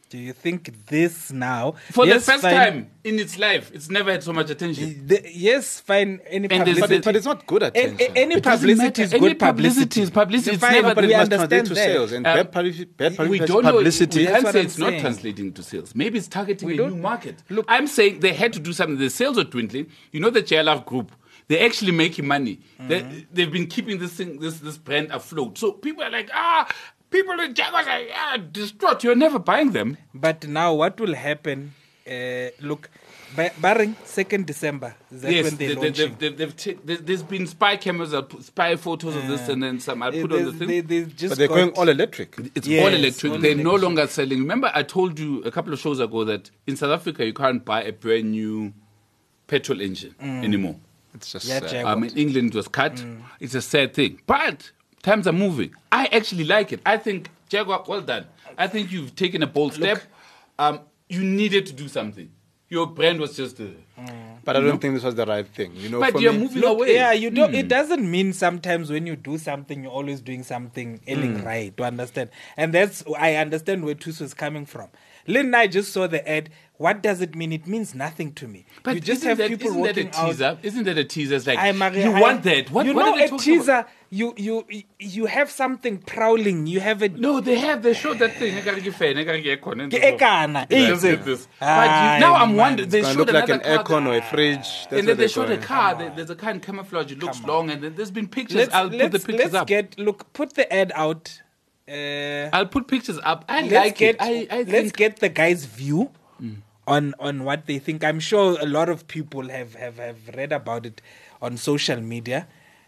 Do you think this now... For yes, the first fine. time in its life, it's never had so much attention. Yes, fine. Any And there's- publicity. But it's not good attention. Any It doesn't publicity matter. is Any good publicity. publicity. It's Fine, never. but we it must understand translate to that. sales. And bad We don't know. publicity. We That's can't what say I'm it's not saying. translating to sales. Maybe it's targeting We a don't- new market. Look- I'm saying they had to do something. The sales are dwindling. You know the JLF group. They're actually making money. They've been keeping this thing, this brand afloat. So people are like, people in Jaguars are distraught. You're never buying them. But now what will happen? Look, barring 2nd December, is that when they're launching? There's been spy cameras, spy photos of this, and then some. I'll put on the thing. They just But they're got- going all electric. It's Yes, all electric. all They're no electric. longer selling. Remember, I told you a couple of shows ago that in South Africa you can't buy a brand new petrol engine anymore. It's just Yeah, sad. Jaguar. In England it was cut. It's a sad thing, but times are moving. I actually like it. I think Jaguar, well done. I think you've taken a bold step. You needed to do something. Your brand was just. But I don't think this was the right thing. You know, But for you're me, moving Look, away. yeah, you don't. It doesn't mean sometimes when you do something, you're always doing something right. To understand, and that's I understand where Tuso is coming from. Lynn and I just saw the ad. What does it mean? It means nothing to me. But you just have people isn't that a walking out. teaser? Isn't that a teaser? It's like I, Maria, you want that. What? You what know, are they a talking about? teaser. You have something prowling. You have a. No, they showed that thing. I gotta give fair. I gotta get con. Ke ekana, Let's easy. get this. Aye, But now I'm man. wondering. They it's showed going to look like an another car aircon or a fridge. That's and then what they showed a call it. car. There's a car in camouflage. It looks long, and then there's been pictures. I'll put the pictures up. Put the ad out. I'll put pictures up. I Let's like get it. I let's think get the guy's view on what they think. I'm sure a lot of people have read about it on social media.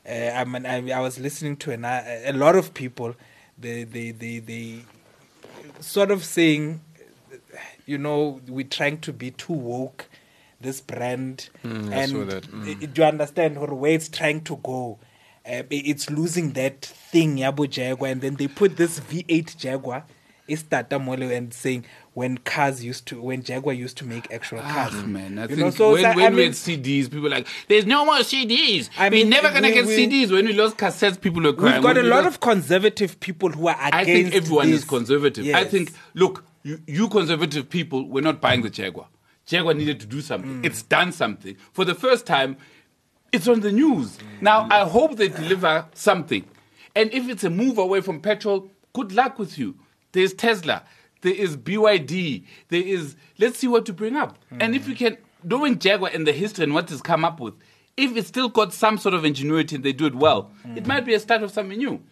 I was listening to a lot of people. They sort of saying, you know, we're trying to be too woke. This brand, I saw and that. do you understand where it's trying to go? It's losing that thing, Yabo Jaguar, and then they put this V8 Jaguar, Istata Mole, and saying when Jaguar used to make actual cars. man, I You think know, so when I we mean- had CDs, people were like, there's no more CDs. I We're mean, never going to we- get we- CDs. When we lost cassettes, people were crying. We've got When a we lot lost- of conservative people who are against I think everyone is this. conservative. I Yes. think, look, you conservative people were not buying the Jaguar. Jaguar needed to do something. It's done something. For the first time, it's on the news. Now, I hope they deliver something. And if it's a move away from petrol, good luck with you. There's Tesla. There is BYD. There is, let's see what to bring up. And if you can, knowing Jaguar and the history and what it's come up with, if it's still got some sort of ingenuity and they do it well, it might be a start of something new.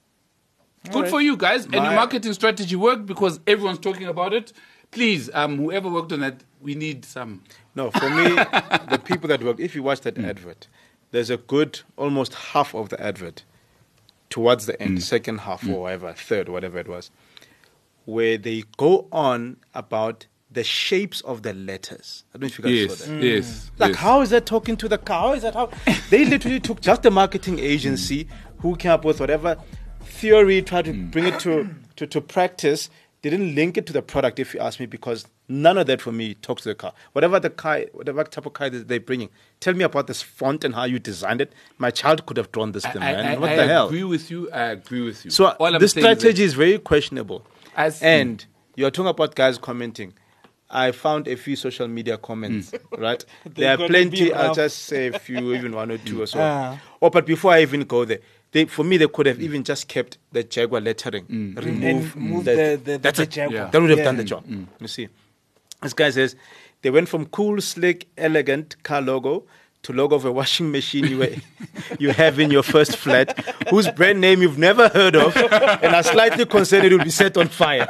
Good for you guys. And your marketing strategy worked because everyone's talking about it. Please, whoever worked on that, we need some. No, for me, the people that work, if you watch that advert, there's a good almost half of the advert towards the end, second half or whatever, third, whatever it was, where they go on about the shapes of the letters. I don't know if you guys saw that. Yes. Like, how is that talking to the car? How is that how? They literally took just the marketing agency who came up with whatever theory, tried to bring it to practice. They didn't link it to the product, if you ask me, because none of that for me talks to the car. Whatever type of car they're bringing, tell me about this font and how you designed it. My child could have drawn this thing, man. What the hell? I agree with you. So All I'm this saying is that- strategy is very questionable. I see. And you're talking about guys commenting. I found a few social media comments, right? There are gonna plenty. be I'll rough. just say a few, even one or two or so. But before I even go there, for me, they could have even just kept the Jaguar lettering. Remove And move the the Jaguar. Yeah. that would have done the job. You see, this guy says they went from cool, slick, elegant car logo to logo of a washing machine you have in your first flat, whose brand name you've never heard of, and are slightly concerned it will be set on fire.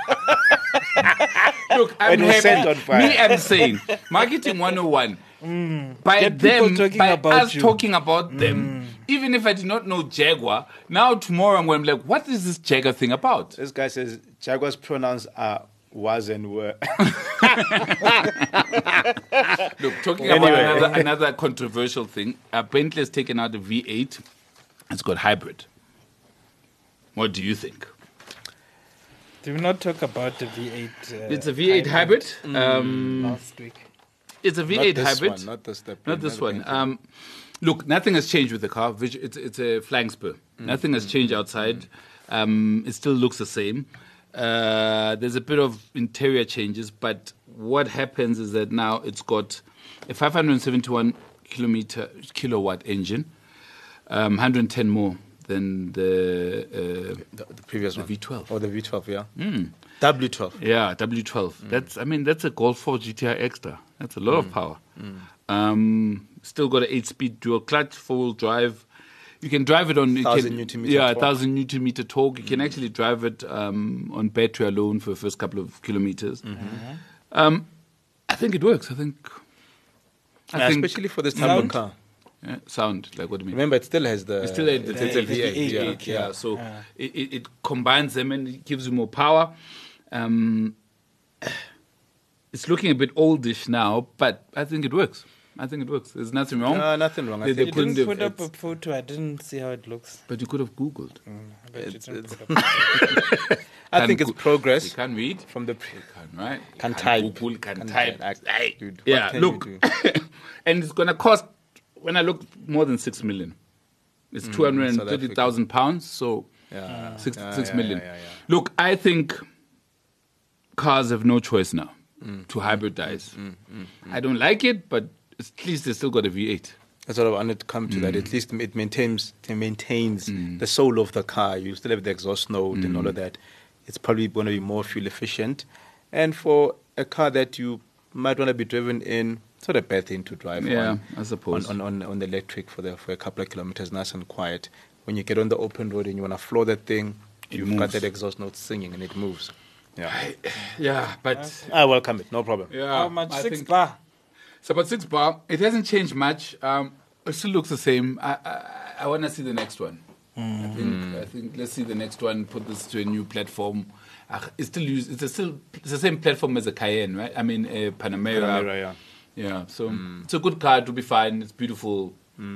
Look, I'm And was set on happy. fire. Me, I'm saying marketing 101. By Get people them, talking by about us you. talking about them, even if I did not know Jaguar, now tomorrow I'm going to be like, what is this Jaguar thing about? This guy says Jaguar's pronouns are was and were. Look, talking Anyway. about another controversial thing, Bentley has taken out the V8. It's got hybrid. What do you think? Did we not talk about the V8? It's a V8 hybrid. Last week. It's a V8 Not this hybrid. one, not this, Not this one. Look, nothing has changed with the car. It's a flying spur. Nothing has changed outside. It still looks the same. There's a bit of interior changes, but what happens is that now it's got a 571 kilowatt engine, 110 more than the previous the one. V12. Oh, the V12, yeah. W12. Yeah, W12. That's a Golf 4 GTI Extra. That's a lot of power. Still got an 8-speed dual clutch, 4-wheel drive. You can drive it on 1,000 Newton meter yeah, torque. 1,000 Newton meter torque. You can actually drive it on battery alone for the first couple of kilometers. I think it works. I think Especially for this type of car. yeah, sound. Like, what do you mean? Remember, it still has the... It's still a V8. yeah. So it combines them and it gives you more power. It's looking a bit oldish now, but I think it works. There's nothing wrong. Nothing wrong. I They think You couldn't didn't have- put up a photo. I didn't see how it looks. But you could have Googled. I bet you It's- didn't it's- put up a photo. I think it's You progress can't read. from the... You can't write. Can You type. Google, can Can type. type. Hey. Dude, what Yeah, can you look. do? And it's going to cost, when I look, more than 6 million. It's 230,000 pounds, so Yeah. 6 million. Yeah. Look, I think cars have no choice now to hybridize. I don't like it, but at least they still got a V8. That's what I wanted to come to, that at least it maintains the soul of the car. You still have the exhaust note and all of that. It's probably going to be more fuel efficient. And for a car that you might want to be driven in, it's not a bad thing to drive Yeah, on. I suppose. On the electric for a couple of kilometers, nice and quiet. When you get on the open road and you want to floor that thing, you've got moves. that exhaust note singing and it moves. Yeah. Yeah, but I welcome it, no problem. yeah, How much? I 6 think- bar? It's about 6 bar. It hasn't changed much. It still looks the same. I want to see the next one. I think let's see the next one. Put this to a new platform. It's the same platform as a Cayenne, right? I mean, a Panamera. Panamera, yeah. Yeah. So it's a good car. It'll be fine. It's beautiful.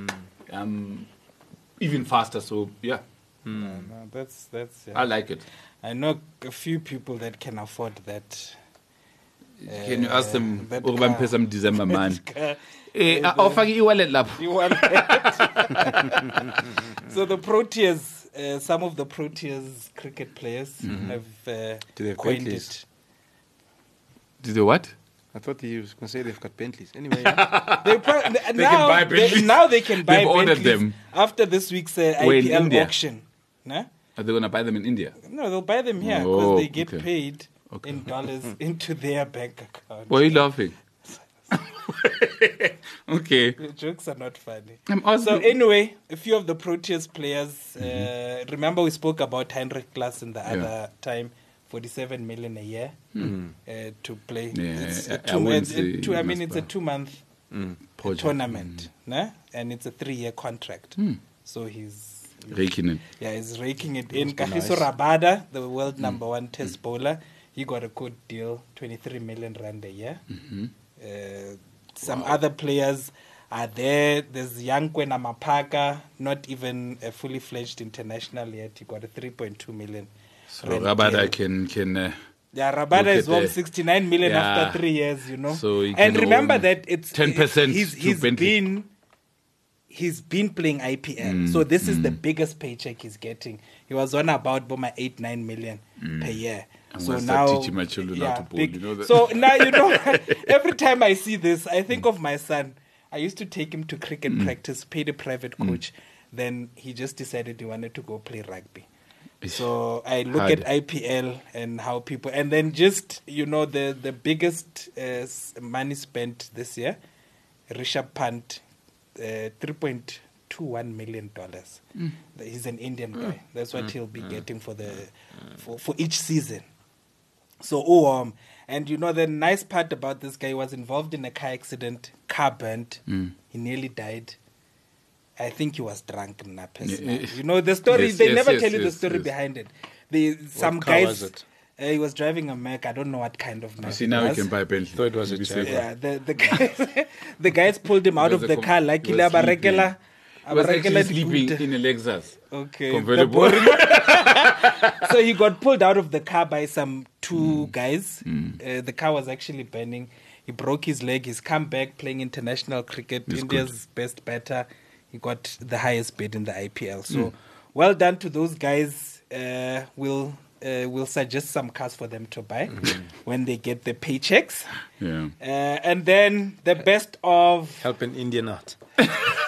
Even faster. So yeah, No, that's. Yeah. I like it. I know a few people that can afford that. Can you ask them? that Urban car. pay some December man. Car. Offer you wallet lapho. You want that? So the Proteas, some of the Proteas cricket players have Do they have coined Bentleys? it. Did they what? I thought he was going to say they've got Bentleys. Anyway, They can buy Bentleys. now they can buy They've ordered Bentleys them. after this week's Where, in IPL India? auction. No? Are they gonna buy them in India? No, they'll buy them here because Oh, they get okay. paid Okay. in dollars into their bank account. Why are you laughing? Okay. The jokes are not funny. I'm asking. So anyway, a few of the Proteas players. Remember we spoke about Heinrich Klaassen the other time. 47 million a year to play. Yeah, It's I a two, wouldn't it's say a two, I mean, must it's a buy. 2-month Project. tournament, nah? And it's a 3-year contract. So he's Raking it. he's raking it in. Kagiso Rabada, the world number 1 test bowler, he got a good deal, 23 million rand a year. Some other players are there. There's Yankwena Mapaka, not even a fully fledged international yet. He got a 3.2 million. So rand Rabada deal. can Yeah, Rabada Look is at worth the- 69 million Yeah. after 3 years, you know. So he and can remember own that it's 10% he's to Bentley. he's been playing IPL. So this is the biggest paycheck he's getting. He was on about 8-9 million per year. I'm So gonna start now teaching my children how to bowl, big- you know that? So now you know every time I see this, I think of my son. I used to take him to cricket practice, paid a private coach. Then he just decided he wanted to go play rugby. So I look Hard. at IPL and how people, and then just, you know, the biggest money spent this year, Rishabh Pant, $3.21 million. He's an Indian guy. That's what he'll be getting for for each season. So, and you know, the nice part about this guy, he was involved in a car accident, car burnt. He nearly died. I think he was drunk, personally. Yeah. You know the story. Yes, They yes, never yes, tell you the yes, story yes. behind it. Some car guys. was it? He was driving a Mac. I don't know what kind of Mac. see it now we was. can buy Bentley. Thought it was a Be Jaguar. safer. Yeah, the guys, the guys pulled him out was of a the car. he Luckily, was sleeping. Abarekela. He was actually Abarekela sleeping did- in a Lexus. Okay. Convertible. So he got pulled out of the car by some two guys. The car was actually burning. He broke his leg. He's come back playing international cricket. That's India's best batter. He got the highest bid in the IPL. So well done to those guys. We'll we'll suggest some cars for them to buy when they get the paychecks. Yeah. And then the best of Help an Indian out. in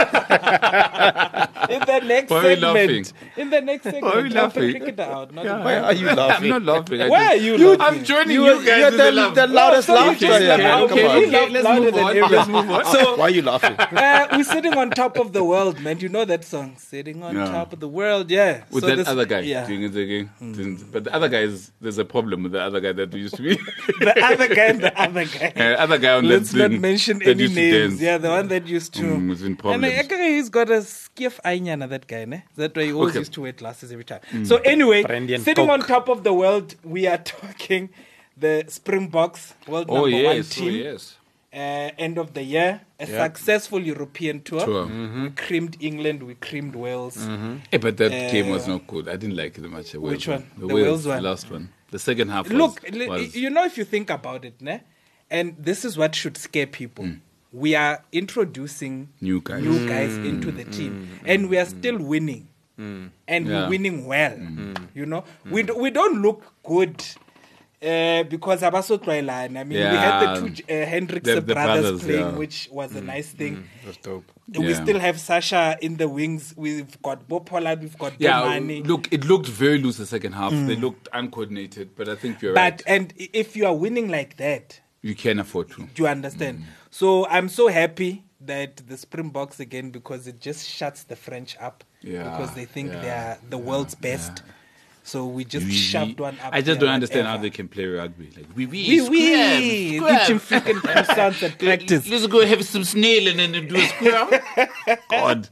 the next Why are you segment. laughing? In the next segment, Why are you help a laughing? cricketer out. Not Yeah. a- Why are you I'm laughing? not laughing. I Why just- are you laughing? I'm joining you You're guys in the laugh. the loudest Oh, so you laughter just here, laugh. man. Okay, Come on. you laugh let's louder move than on. everyone. Let's move on. So Why are you laughing? we're sitting on top of the world, man. You know that song, "Sitting on Yeah. Top of the World." Yeah. With So that this- other guy Yeah. doing it again. But the other guy there's a problem with the other guy that we used to be. The other guy and the other guy. Other guy on Let's that not thing mention that any used to names. dance. Yeah, the one that used to. Was in And problems. he's got a skiff ayana, that guy, ne? That way he always Okay. used to wear glasses every time. So anyway, Brandy and sitting on Coke. top of the world, we are talking the Springboks, world Oh number one yes, team. yes. End of the year, a Yeah. successful European tour. Tour. We creamed England, we creamed Wales. Hey, but that game was not good. I didn't like it much. The Which Wales one? The The Wales Wales one? The last one. The second half Look, was you know, if you think about it, ne? And this is what should scare people. We are introducing New guys. into the team, and we are still winning, and Yeah. we're winning well. You know, we don't look good. Because Abaso Twailane, I mean, we had Yeah. the two Hendricks The brothers brothers, playing, yeah. which was a nice thing. That's dope. We Yeah. still have Sasha in the wings. We've got Bob Pollard. We've got Yeah, Domani. look, it looked very loose the second half. They looked uncoordinated, but I think you're But right. and if you are winning like that, You can afford to. you understand. So I'm so happy that the Springboks again, because it just shuts the French up, Yeah, because they think yeah, they are the world's best. So we just We- shoved one up. I just there, don't understand how whatever. they can play rugby. Like we We eating freaking croissants at practice. Let's go have some snail and then do a square. God.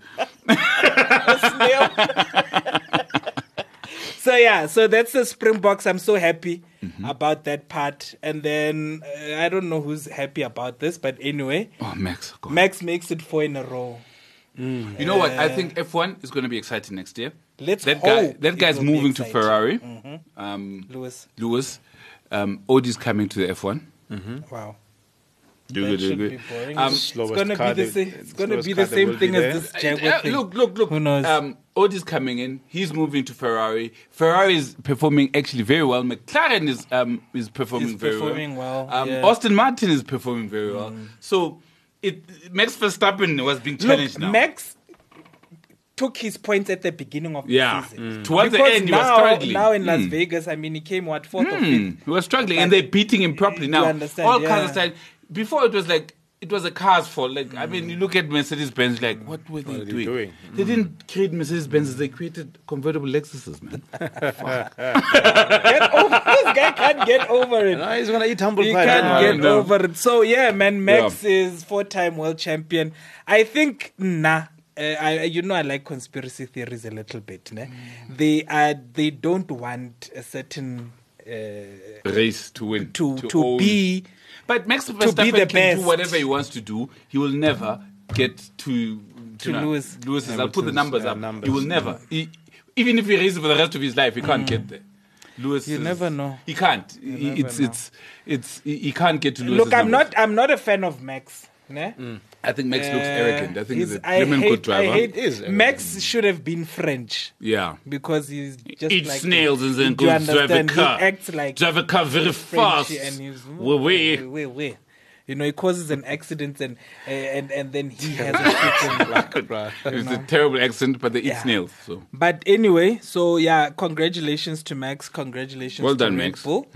So yeah, so that's the Springboks. I'm so happy about that part. And then I don't know who's happy about this, but anyway, Oh, Max. God. Max makes it 4 in a row. You know what? I think F1 is going to be exciting next year. Let's That hope guy. That it guy's will be moving to exciting. Ferrari. Lewis, Lewis. Odie's coming to the F1. wow. Do That good, do should good. be boring. Um, It's Slowest gonna car be the they- same. It's gonna slowest be car the that same will be thing there. as this Jaguar thing. Look. Who knows? Odie's coming in. He's moving to Ferrari. Ferrari is performing actually very well. McLaren is performing Is very performing well, yeah. Austin Martin is performing very well. So Max Verstappen was being challenged Look, now. Max took his points at the beginning of the Yeah. season. Towards the Because end, he was now, struggling. now in Las Vegas, I mean, he came what, 4th or 5th? He was struggling, and they're beating him properly now. understand, All yeah. cars are starting. Before it was like it was a car's fault. Like I mean, you look at Mercedes Benz. Like what were they are they doing? doing? They didn't create Mercedes Benzes. They created convertible Lexuses, man. Get over, this guy can't get over it. No, he's gonna eat humble He pie. can't don't worry. get over it. So yeah, man, Max is 4-time world champion. I think I like conspiracy theories a little bit. Ne? They don't want a certain Race to win. to own. be. But Max be Verstappen the can do best. whatever he wants to do. He will never get to Lewis. Lewis's. I'll put the numbers up. numbers. He will never. Even if he races for the rest of his life, he can't get there. Lewis. You never know. He can't. He can't get to Lewis. Look, I'm not a fan of Max. Ne? I think Max looks arrogant. I think he's a I flippin' good driver. Is arrogant. Max should have been French Yeah. because he's just Eat like snails and then do you go drive a understand? car. He acts like Drive a car very fast. Frenchy and he's Oui. You know, he causes an accident and then he has a freaking. It's a terrible accent, but they eat Yeah. snails. So But anyway, so yeah, congratulations to Max. Congratulations Well to done, Red Max. Bull.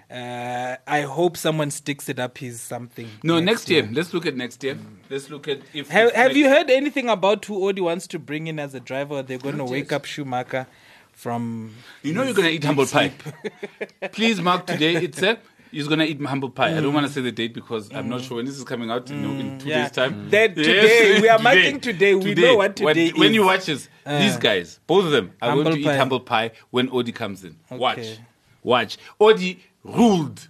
I hope someone sticks it up his something. no, next year. Let's look at next year. Let's look at if Have you heard anything about who Audi wants to bring in as a driver? They're going to wake up Schumacher from. You know you're gonna eat humble pie. Please mark today. He's gonna eat humble pie. I don't want to say the date because I'm not sure when this is coming out. In 2 days' time. Then today, we are marking today. We know what today is. When you watch this, these guys, both of them, are Humble going to pie. eat humble pie when Audi comes in. Okay. Watch. Audi ruled.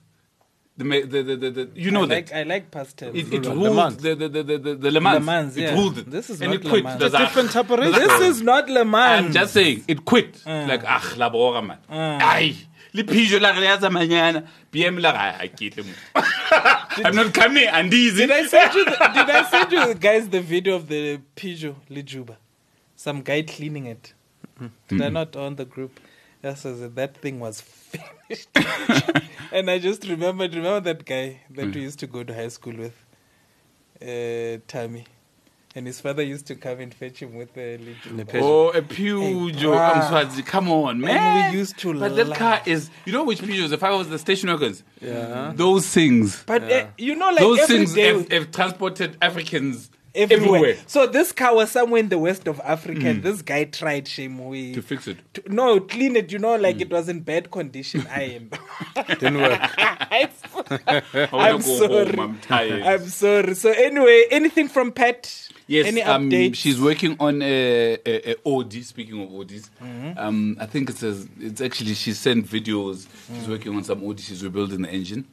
You know that. I like pastel. It Le ruled Mans. the Le Mans. Le Mans, yeah. It ruled it. This is and not it Le quit. Mans. It was, Different type of race. This is not Le Mans. I'm just saying, it quit. Like, la bora, man. Ay, le Peugeot la re ya tsamayana, BM la ga a ketle mo. I'm not coming, and easy. Did I send you guys the video of the Peugeot Lijuba? Some guy cleaning it. Did I not on the group? Yes, so that thing was finished. And I just remember that guy that we used to go to high school with, Tammy. And his father used to come and fetch him with a little... Oh, a Peugeot. Hey, come on, man. And we used to But that car is... You know which Peugeots? If I was the station workers. Yeah. Those things. But, you know, like those every things day... have transported Africans everywhere. So this car was somewhere in the west of Africa. And this guy tried to fix it. Clean it. You know, like it was in bad condition. Didn't work. I'm sorry. I'm tired. I'm sorry. So anyway, anything from Pat? Yes, any updates? She's working on a Audi. Speaking of Audis, I think it's actually she sent videos. She's working on some Audi. She's rebuilding the engine.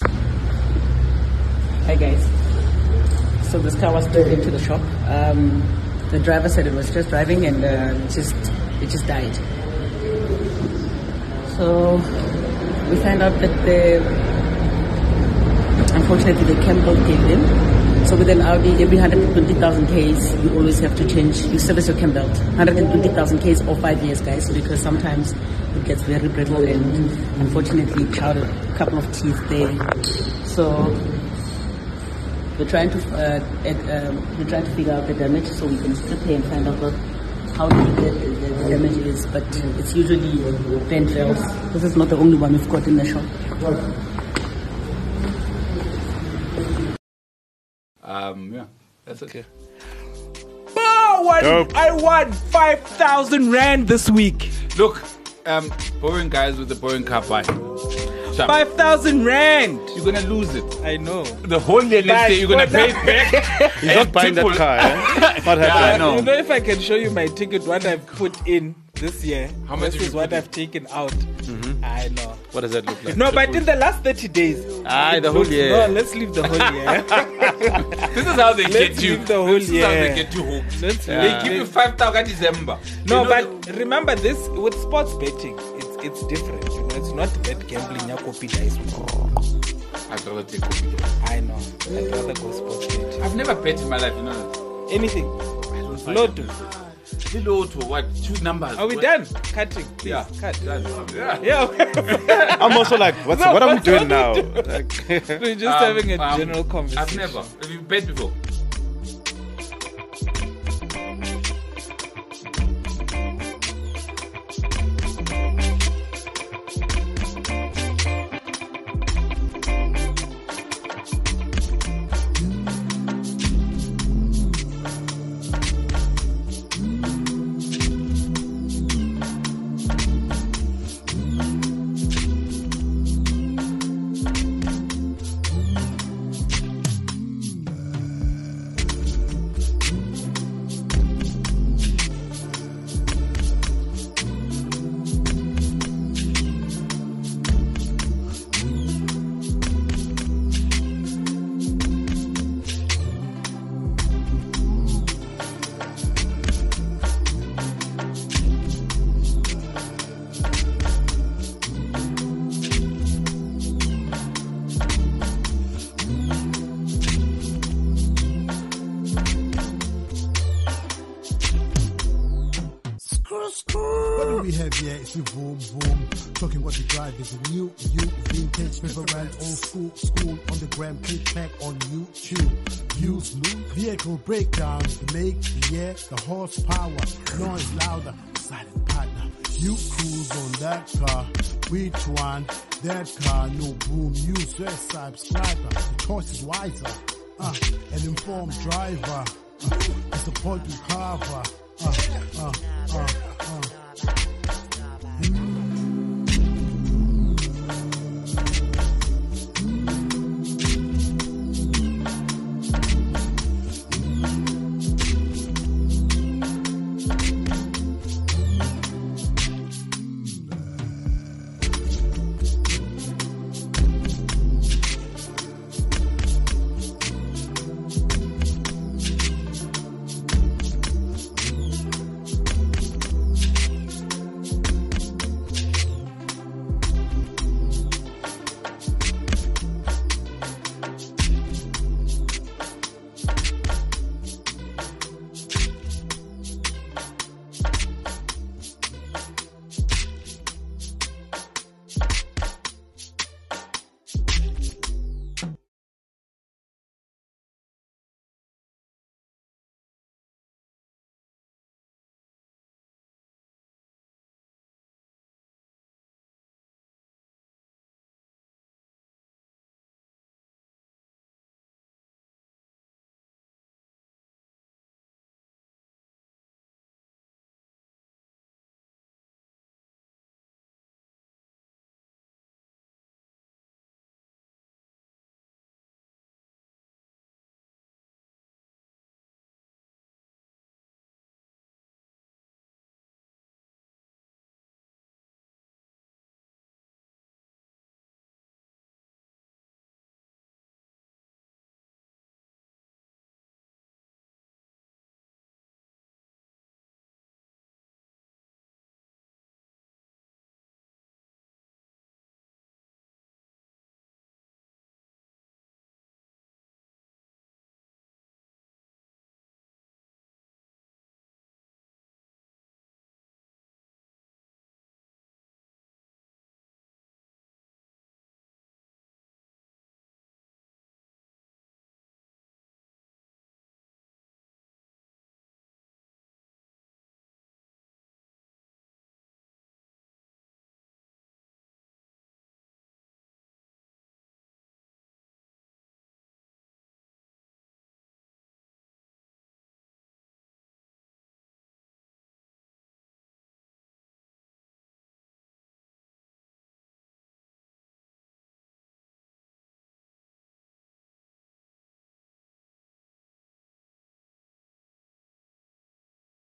Hi guys. So this car was towed into the shop. The driver said it was just driving and it just died. So we find out that unfortunately the chemical came in. So with an Audi, every 120,000 Ks, you always have to change, you service your cam belt. 120,000 Ks or 5 years, guys, because sometimes it gets very brittle and unfortunately it charred a couple of teeth there. So we're trying to figure out the damage so we can sit here and find out how deep the damage is. But it's usually bent valves. This is not the only one we've got in the shop. Yeah, that's okay. I won 5,000 Rand this week. Look, boring guys with the boring car buy. 5,000 Rand. You're gonna lose it. I know. The whole year next year you're gonna pay it back. He's not buying that car, eh? Not happening. I know. You know, if I can show you my ticket, what I've put in this year, how much is what I've taken out. Mm-hmm. I know. What does that look like? No, but in the last 30 days. The whole year. No, let's leave the whole year. This is how they get you. Leave the whole this is how they get you hooked. They give you 5,000 December. No, but remember this, with sports betting, it's different. You know, it's not bet gambling. You copy dice. I'd rather take copy. I know. I'd rather go sports betting. I've never bet in my life, you know. Anything. Lotto. Lotto, what? Choose numbers. Are we done? Cutting. Please. Yeah. Cut. Done. Yeah. I'm also like, what am I doing now? We're just having a general conversation. I've never. Have you bet before? What do we have here? It's your boom boom. Talking what you drive is a new vintage favorite old school on the gram, click back on YouTube. Views, vehicle breakdowns, the make, the air, the horsepower, noise louder, silent partner. You cruise on that car. Which one? That car, no boom. Use your subscriber. The choice is wiser. An informed driver. It's the point to cover.